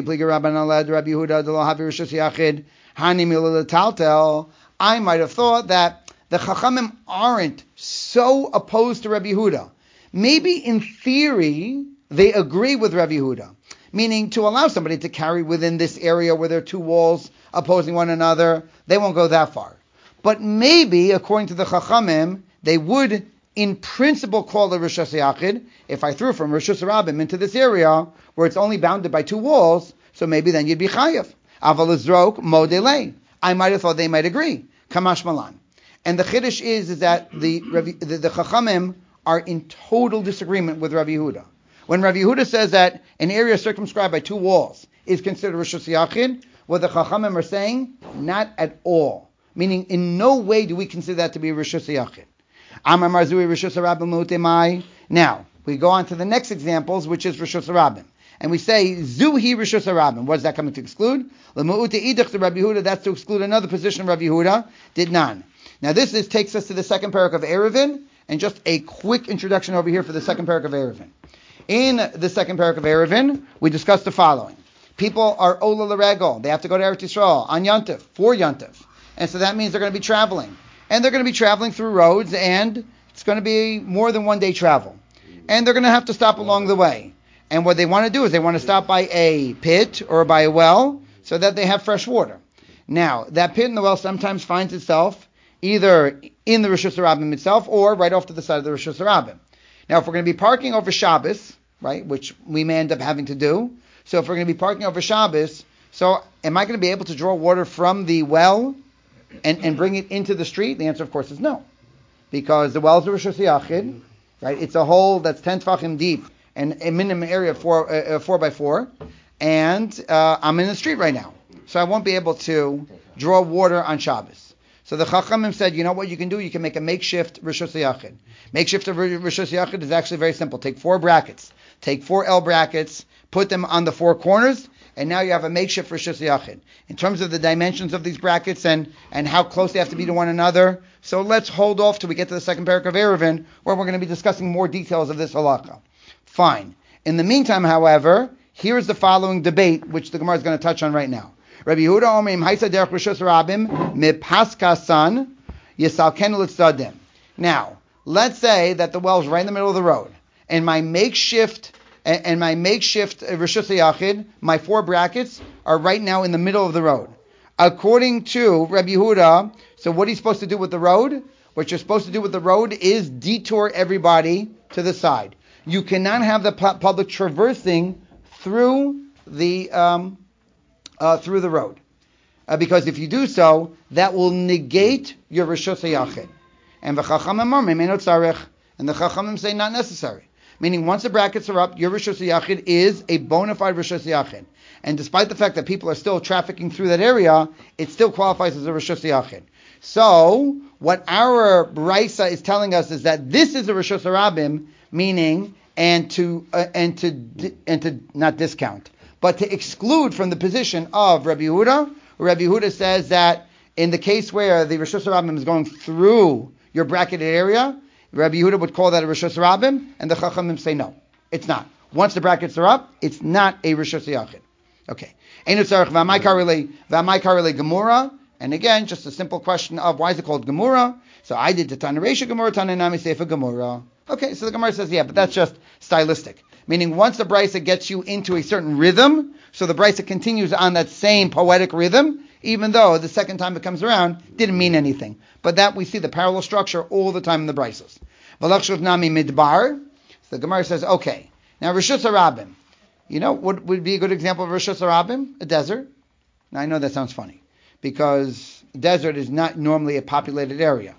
might have thought that the Chachamim aren't so opposed to Rabbi Yehuda. Maybe in theory they agree with Rabbi Yehuda, meaning to allow somebody to carry within this area where there are two walls opposing one another, they won't go that far. But maybe, according to the Chachamim, they would in principle call the Rishus Yachid if I threw from Rishus Rabbim into this area where it's only bounded by two walls, so maybe then you'd be chayav. Aval Izrok Modelei. I might have thought they might agree. Kamash Malan. And the Chiddush is, is that the, the, the Chachamim are in total disagreement with Rabbi Yehuda. When Rabbi Yehuda says that an area circumscribed by two walls is considered Rishus Yachid, what the Chachamim are saying, not at all. Meaning, in no way do we consider that to be Rishus Yachid. Amar Marzui Rishus Rabbim Mutemai. Now, we go on to the next examples, which is Rishus Rabbim. And we say, Zuhi Rishus Rabbim. What is that coming to exclude? L'mu'ute idach to Rabbi Yehuda, that's to exclude another position of Rabbi Yehuda, did none. Now this is, takes us to the second parak of Erevin, and just a quick introduction over here for the second parak of Erevin. In the second parak of Erevin, we discussed the following. People are Ola L'Regel, they have to go to Eretz Yisrael, on Yantiv, for Yantiv. And so that means they're going to be traveling. And they're going to be traveling through roads, and it's going to be more than one day travel. And they're going to have to stop along the way. And what they want to do is they want to stop by a pit or by a well so that they have fresh water. Now, that pit in the well sometimes finds itself either in the Rishus Harabim itself or right off to the side of the Rishus Harabim. Now, if we're going to be parking over Shabbos, right, which we may end up having to do, so if we're going to be parking over Shabbos, so am I going to be able to draw water from the well and, and bring it into the street? The answer, of course, is no. Because the well is a Rishus Yachid, right? It's a hole that's ten tefachim deep and a minimum area of four, uh, four by four, and uh, I'm in the street right now. So I won't be able to draw water on Shabbos. So the Chachamim said, you know what you can do? You can make a makeshift Rishus Yachid. Makeshift Rishus Yachid is actually very simple. Take four brackets. Take four L brackets, put them on the four corners, and now you have a makeshift Rishus Yachid. In terms of the dimensions of these brackets and, and how close they have to be to one another, so let's hold off till we get to the second parak of Eruvin, where we're going to be discussing more details of this halakha. Fine. In the meantime, however, here is the following debate, which the Gemara is going to touch on right now. Rabbi Yehuda Omrim Haisa Derech Rishus Harabim Mipaskasan Yisalkenu L'Tzadim. Now, let's say that the well is right in the middle of the road, and my makeshift and, and my makeshift Rishus Yachid, my four brackets, are right now in the middle of the road. According to Rabbi Yehuda, so what are you supposed to do with the road? What you're supposed to do with the road is detour everybody to the side. You cannot have the pu- public traversing through the um, uh, through the road, uh, because if you do so, that will negate your Rishus Yachid. And the Chachamim are memeno tzarech, and the Chachamim say not necessary. Meaning, once the brackets are up, your Rishus Yachid is a bona fide Rishus Yachid. And despite the fact that people are still trafficking through that area, it still qualifies as a Rishus Yachid. So, what our Brisa is telling us is that this is a Rishus Harabim, meaning, and to uh, and to and to not discount, but to exclude from the position of Rabbi Yehuda. Rabbi Yehuda says that in the case where the Rishus Harabim is going through your bracketed area, Rabbi Yehuda would call that a Rishus Harabim, and the Chachamim say no, it's not. Once the brackets are up, it's not a Rishus Yachid. Okay. Einu tzarich v'amai karele v'amai karele Gemura. And again, just a simple question of why is it called Gemura? So I did the Tana Reisha Gemura, Tana Nami Sefer Gemura. Okay, so the Gemara says, yeah, but that's just stylistic. Meaning once the Brisa gets you into a certain rhythm, so the Brisa continues on that same poetic rhythm, even though the second time it comes around, didn't mean anything. But that we see the parallel structure all the time in the Brisas. V'lachshuv Nami Midbar. So the Gemara says, okay, now Rishus Harabim. You know what would be a good example of Rishus Harabim? A desert. Now I know that sounds funny, because desert is not normally a populated area.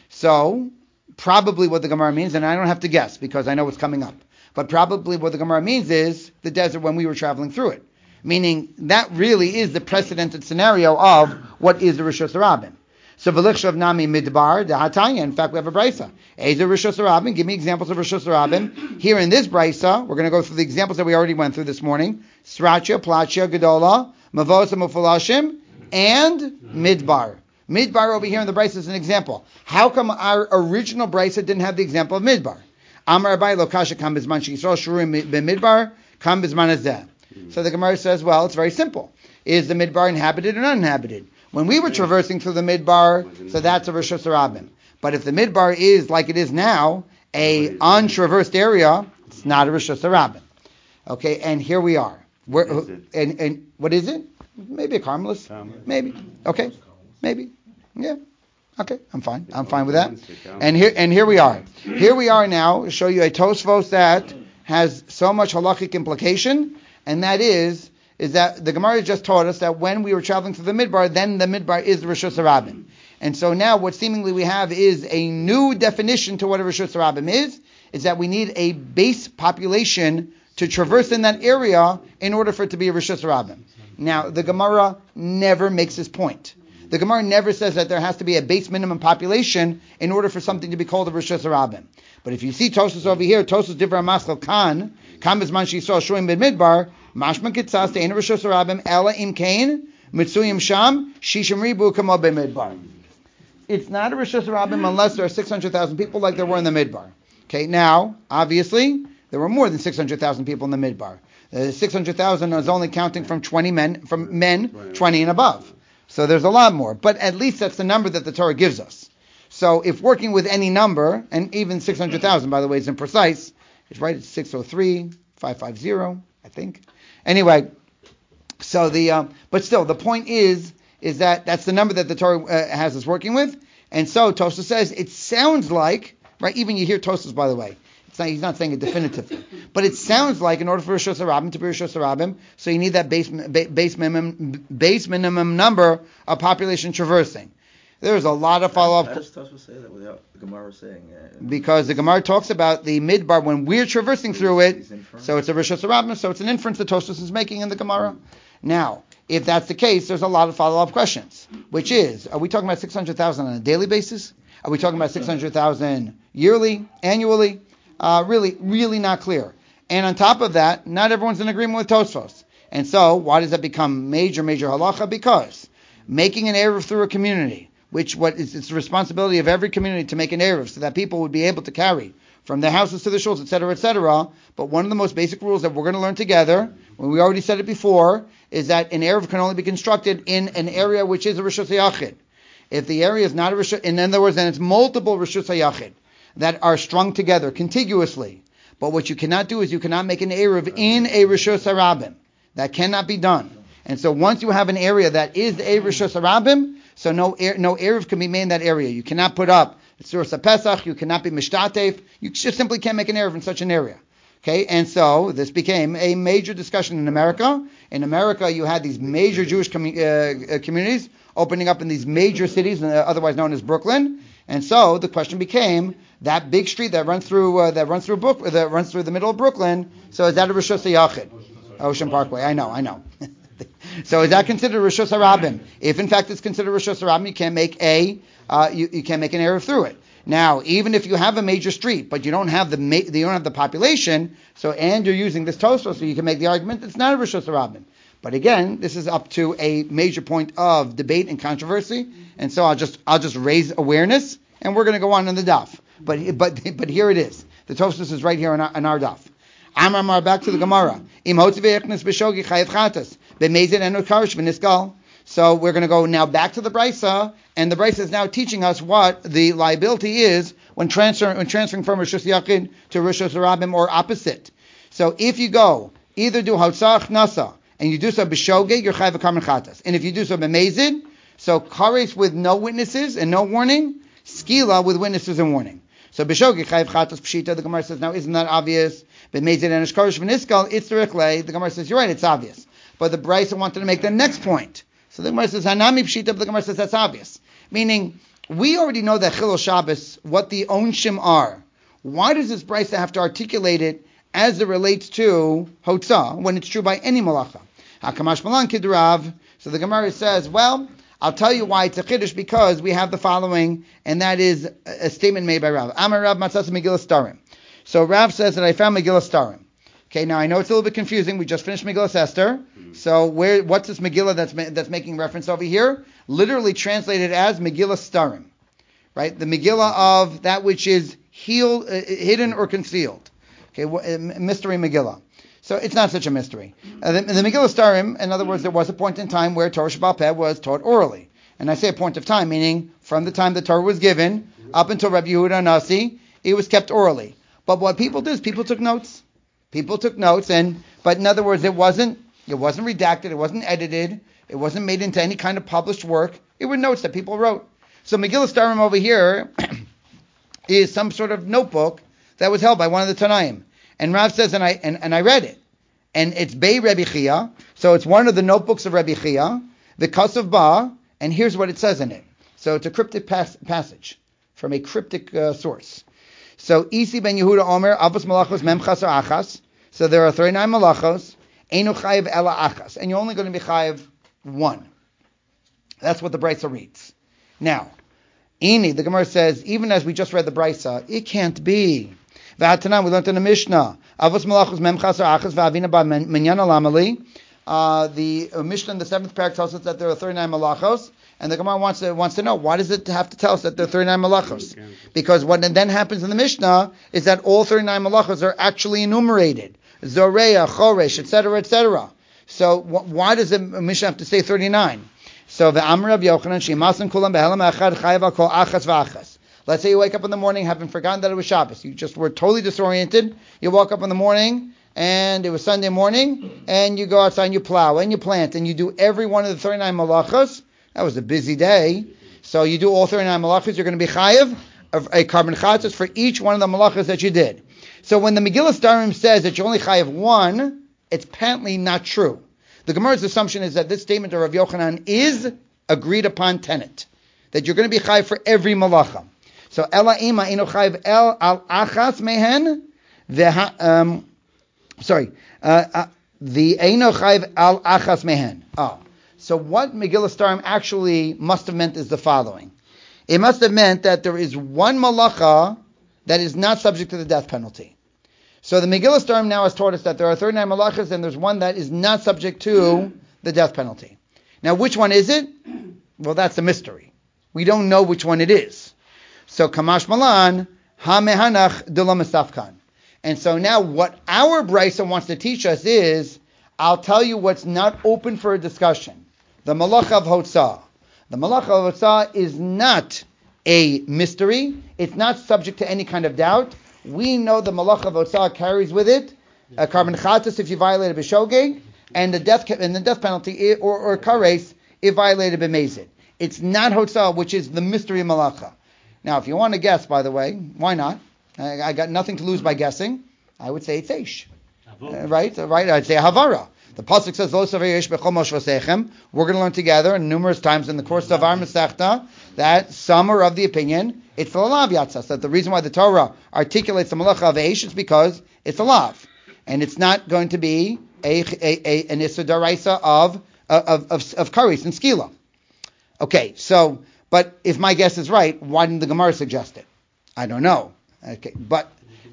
So, probably what the Gemara means, and I don't have to guess because I know what's coming up, but probably what the Gemara means is the desert when we were traveling through it. Meaning, that really is the precedented scenario of what is the Rishus Harabim. So, V'lichshav Nami Midbar, the Hatanya, in fact we have a Brisa. Eza Rishus Harabim, give me examples of Rishus Harabim. Here in this Brisa, we're going to go through the examples that we already went through this morning. Srachia, Plachia, Gedola, Mavosa, Mufalashim, and Midbar. Midbar over here in the Brisa is an example. How come our original Brisa didn't have the example of Midbar? Amar Abai lo kasha kam bizman she'yisrael shurim b'Midbar kam bizman hazeh. So the Gemara says, well, it's very simple. Is the Midbar inhabited or uninhabited? When we were traversing through the Midbar, so that's a Rishus Harabim. But if the Midbar is like it is now, a untraversed area, it's not a Rishus Harabim. Okay, and here we are. We're, and, and what is it? Maybe a Carmelist. Maybe. Okay. Maybe. Yeah. Okay. I'm fine. I'm fine with that. And here and here we are. Here we are now to show you a Tosfos that has so much halachic implication, and that is is that the Gemara just taught us that when we were traveling through the Midbar, then the Midbar is the Rishus Harabim. And so now what seemingly we have is a new definition to what a Rishus Harabim is, is that we need a base population to traverse in that area in order for it to be a Rishus Harabim. Now, the Gemara never makes this point. The Gemara never says that there has to be a base minimum population in order for something to be called a Rishus Harabim. But if you see Tosfos over here, Tosfos Divrei Maschal Kan, Kan Bizman She'yisrael Shurim B'Midbar, Mashman Kitzas Te'ena Rishus Harabim Ela Im Kain Mitzuyim Sham Shishim Ribu Kamo B'Midbar. It's not a Rishus Harabim unless there are six hundred thousand people like there were in the Midbar. Okay, now, obviously, there were more than six hundred thousand people in the Midbar. The six hundred thousand is only counting from twenty men, from men twenty and above. So there's a lot more. But at least that's the number that the Torah gives us. So if working with any number, and even six hundred thousand, by the way, is imprecise, it's right, it's six oh three, five five zero, I think. Anyway, so the um, but still the point is is that that's the number that the Torah uh, has us working with, and so Tosfos says it sounds like, right? Even you hear Tosfos, by the way. It's not, he's not saying it definitively, but it sounds like in order for Rishos HaRabim to be Rishos HaRabim, so you need that base base minimum base minimum number of population traversing. There's a lot of follow up. How does Tosfos say that without the Gemara saying? Uh, because the Gemara talks about the midbar when we're traversing through it, so it's a Rishos HaRabim, so it's an inference that Tosfos is making in the Gemara. Mm. Now, if that's the case, there's a lot of follow up questions, which is: are we talking about six hundred thousand on a daily basis? Are we talking about six hundred thousand yearly, annually? Uh, really, really not clear. And on top of that, not everyone's in agreement with Tosfos. And so, why does that become major, major halacha? Because making an eruv through a community, which what is it's the responsibility of every community to make an eruv so that people would be able to carry from their houses to the shuls, et cetera, et cetera. But one of the most basic rules that we're going to learn together, when we already said it before, is that an eruv can only be constructed in an area which is a Rishus HaYachid. If the area is not a Rishus, in other words, then it's multiple Rishus HaYachid that are strung together contiguously. But what you cannot do is you cannot make an eruv in a Rishus HaRabim. That cannot be done. And so once you have an area that is a Rishus HaRabim, so no no eruv can be made in that area. You cannot put up Tzuras HaPesach, you cannot be Mishtatef, you just simply can't make an eruv in such an area. Okay, and so this became a major discussion in America. In America, you had these major Jewish commu- uh, communities opening up in these major cities, uh, otherwise known as Brooklyn. And so the question became that big street that runs through uh, that runs through Brook, that runs through the middle of Brooklyn. So is that a Rishus HaYachid? Ocean Parkway. I know, I know. So is that considered Rishus HaRabim? If in fact it's considered Rishus HaRabim, you can't make a uh, you, you can't make an eruv through it. Now, even if you have a major street, but you don't have the ma- you don't have the population, so and you're using this Tosfos, so you can make the argument it's not a Rishus HaRabim. But again, this is up to a major point of debate and controversy, and so I'll just I'll just raise awareness, and we're going to go on in the daf. But but but here it is. The Tosfos is right here in our, in our daf. Amar Mar, back to the Gemara. Im hotziveichnes b'shogi chayev chatas b'mezid enu karish v'niskal. So we're going to go now back to the Brisa, and the Brisa is now teaching us what the liability is when, transfer, when transferring from Rishus Yachid to Rishus HaRabim or opposite. So if you go either do Hotzach Nasa and you do so b'shogeg, you're chayav v'karmen chatas. And if you do so b'mezid, so kares with no witnesses and no warning, skila with witnesses and warning. So b'shogeg chayav chatas pshita. The Gemara says, now isn't that obvious? B'mezid and karish v'niskal, it's teriklei. The Gemara says, you're right, it's obvious. But the Brisa wanted to make the next point. So the Gemara says, Hanami Pshita, but the Gemara says that's obvious. Meaning, we already know that Chilul Shabbos, what the Onshim are. Why does this Brisa have to articulate it as it relates to Hotzah, when it's true by any Malacha? Hakamash Malan Kidrav. So the Gemara says, well, I'll tell you why it's a Chiddush, because we have the following, and that is a statement made by Rav. Amar Rav Matzas Megillah Starim. So Rav says that I found Megillah Starim. Okay, now I know it's a little bit confusing. We just finished Megillah Esther. So where, what's this Megillah that's ma- that's making reference over here? Literally translated as Megillah Starim, right? The Megillah of that which is healed, uh, hidden or concealed. Okay, w- uh, mystery Megillah. So it's not such a mystery. Uh, the, the Megillah Starim, in other words, there was a point in time where Torah Sheba'al Peh was taught orally. And I say a point of time, meaning from the time the Torah was given up until Rabbi Yehuda Nasi, it was kept orally. But what people did is people took notes. People took notes, and but in other words, it wasn't it wasn't redacted, it wasn't edited, it wasn't made into any kind of published work. It were notes that people wrote. So Megillah Starim over here is some sort of notebook that was held by one of the Tanaim. And Rav says, and I and, and I read it, and it's Bei Rebbe Chia, so it's one of the notebooks of Rebbe Chia, the Kasav Ba, and here's what it says in it. So it's a cryptic pas- passage from a cryptic uh, source. So Isi ben Yehuda Omer Avos Malachos Memchas or Achas. So there are thirty-nine Malachos. Einu Chayiv Ela Achas, and you're only going to be Chayiv one. That's what the Brisa reads. Now, Ini, the Gemara says, even as we just read the Brisa, it can't be. V'hatanan, we learned in the Mishnah. Avos Malachos Memchas or Achas v'Avina ba Minyan Alamali. Uh, the uh, Mishnah in the seventh parak tells us that there are thirty-nine Malachos. And the Gemara wants to wants to know, why does it have to tell us that there are thirty-nine malachos? Because what then happens in the Mishnah is that all thirty-nine malachos are actually enumerated. Zoreya, Choresh, et cetera, et cetera. So wh- why does the Mishnah have to say thirty-nine? So the Amr of Yochanan, Shemasan Kulam Behelam Echad Chayav Al Kol Achas V'Achas. Let's say you wake up in the morning having forgotten that it was Shabbos. You just were totally disoriented. You woke up in the morning and it was Sunday morning, and you go outside and you plow and you plant and you do every one of the thirty-nine malachas. That was a busy day. So you do all thirty-nine malachas, you're going to be chayiv of a carbon chatzos for each one of the malachas that you did. So when the Megillah Starim says that you only chayiv one, it's patently not true. The Gemara's assumption is that this statement of Rav Yochanan is agreed upon tenet, that you're going to be chayiv for every malacha. So ela ima ino chayiv el al achas mehen, the um, sorry, uh, uh, the ino chayiv al achas mehen. Oh, so what Megillah Starim actually must have meant is the following. It must have meant that there is one malacha that is not subject to the death penalty. So the Megillah Starim now has taught us that there are thirty-nine malachas and there's one that is not subject to the death penalty. Now, which one is it? Well, that's a mystery. We don't know which one it is. So, Kamash Malan, Ha Mehanach Dula Mesafkan. And so now what our Brisa wants to teach us is, I'll tell you what's not open for a discussion. The Malacha of Hotzah. The Malacha of Hotzah is not a mystery. It's not subject to any kind of doubt. We know the Malacha of Hotzah carries with it a carbon chatas if you violate a b'shogeg, and the death and the death penalty or or kares if violated b'mezid. It's not Hotzah, which is the mystery of Malacha. Now, if you want to guess, by the way, why not? I, I got nothing to lose by guessing. I would say it's Eish. Uh, right? Uh, right? I'd say Havara. The pasuk says, "Lo saver yesh bechol mosh v'seichem." We're going to learn together numerous times in the course of our Masechta that some are of the opinion it's the lav yatzas. That the reason why the Torah articulates the malacha of eish is because it's a lav, and it's not going to be a, a, a an issa daraisa of of of of karis and skila. Okay, so but if my guess is right, why didn't the Gemara suggest it? I don't know. Okay, but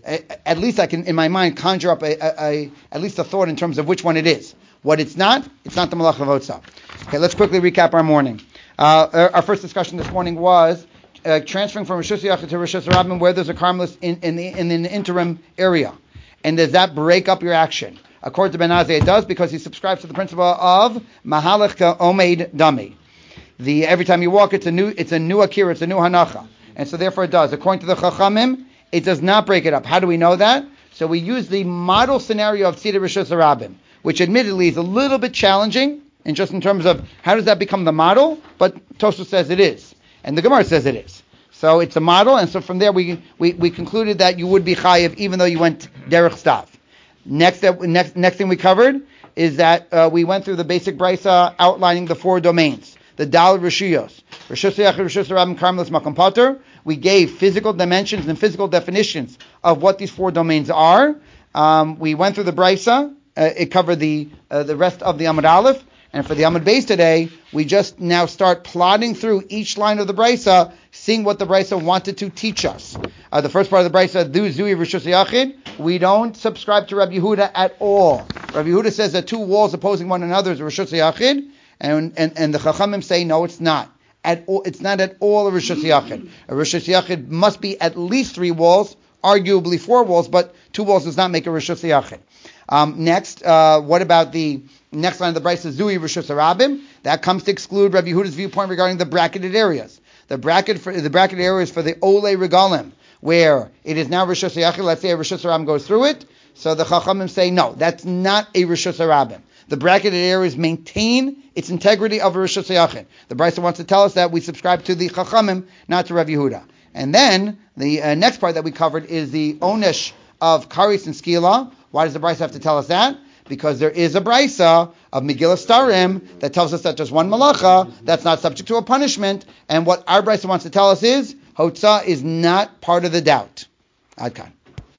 at least I can, in my mind, conjure up a, a, a at least a thought in terms of which one it is. What it's not, it's not the Malach of Hotzah. Okay, let's quickly recap our morning. Uh, our first discussion this morning was uh, transferring from Rishus Yachid to Rishus Rabbim where there's a Carmelist in, in, the, in the interim area. And does that break up your action? According to Ben Azai, it does, because he subscribes to the principle of Mahalach Omeid Dami. The every time you walk, it's a new it's a new akira, it's a new hanacha. And so therefore it does. According to the Chachamim, it does not break it up. How do we know that? So we use the model scenario of Tzidei Rishus Rabbim, which admittedly is a little bit challenging, and just in terms of how does that become the model, but Tosfos says it is, and the Gemara says it is. So it's a model, and so from there we we, we concluded that you would be chayiv even though you went derech stav. Next, next next thing we covered is that uh, we went through the basic brisa outlining the four domains, the Dal Rishiyos, Rishus Yachid, Rishus Rabbim, Carmelis, Makom Pater. We gave physical dimensions and physical definitions of what these four domains are. Um, we went through the brisa. Uh, it covered the uh, the rest of the Amud Aleph. And for the Amud Beis today, we just now start plodding through each line of the brisa, seeing what the brisa wanted to teach us. Uh, the first part of the brisa, Du Zui Rishus Yachid, we don't subscribe to Rabbi Yehuda at all. Rabbi Yehuda says that two walls opposing one another is Rishus Yachid, and, and, and the Chachamim say, no, it's not. At all, it's not at all a Rishus Yachid. A Rishus Yachid must be at least three walls, arguably four walls, but two walls does not make a Rishus Yachid. Um, next, uh, what about the next line of the Brisa, Zui Rishus Rabbim? That comes to exclude Rabbi Yehuda's viewpoint regarding the bracketed areas. The bracket for the bracketed areas for the Ole Regalim, where it is now Rishus Yachid. Let's say a Rishus Rabbim goes through it. So the Chachamim say, no, that's not a Rishus Rabbim. The bracketed areas maintain its integrity of a Rishus Yachid. The Brisa wants to tell us that we subscribe to the Chachamim, not to Rabbi Yehuda. And then the uh, next part that we covered is the Onesh of Karis and Skila. Why does the Brisa have to tell us that? Because there is a Brisa of Megillah Starim that tells us that there's one malacha that's not subject to a punishment. And what our Brisa wants to tell us is Hotzah is not part of the doubt. Adkan.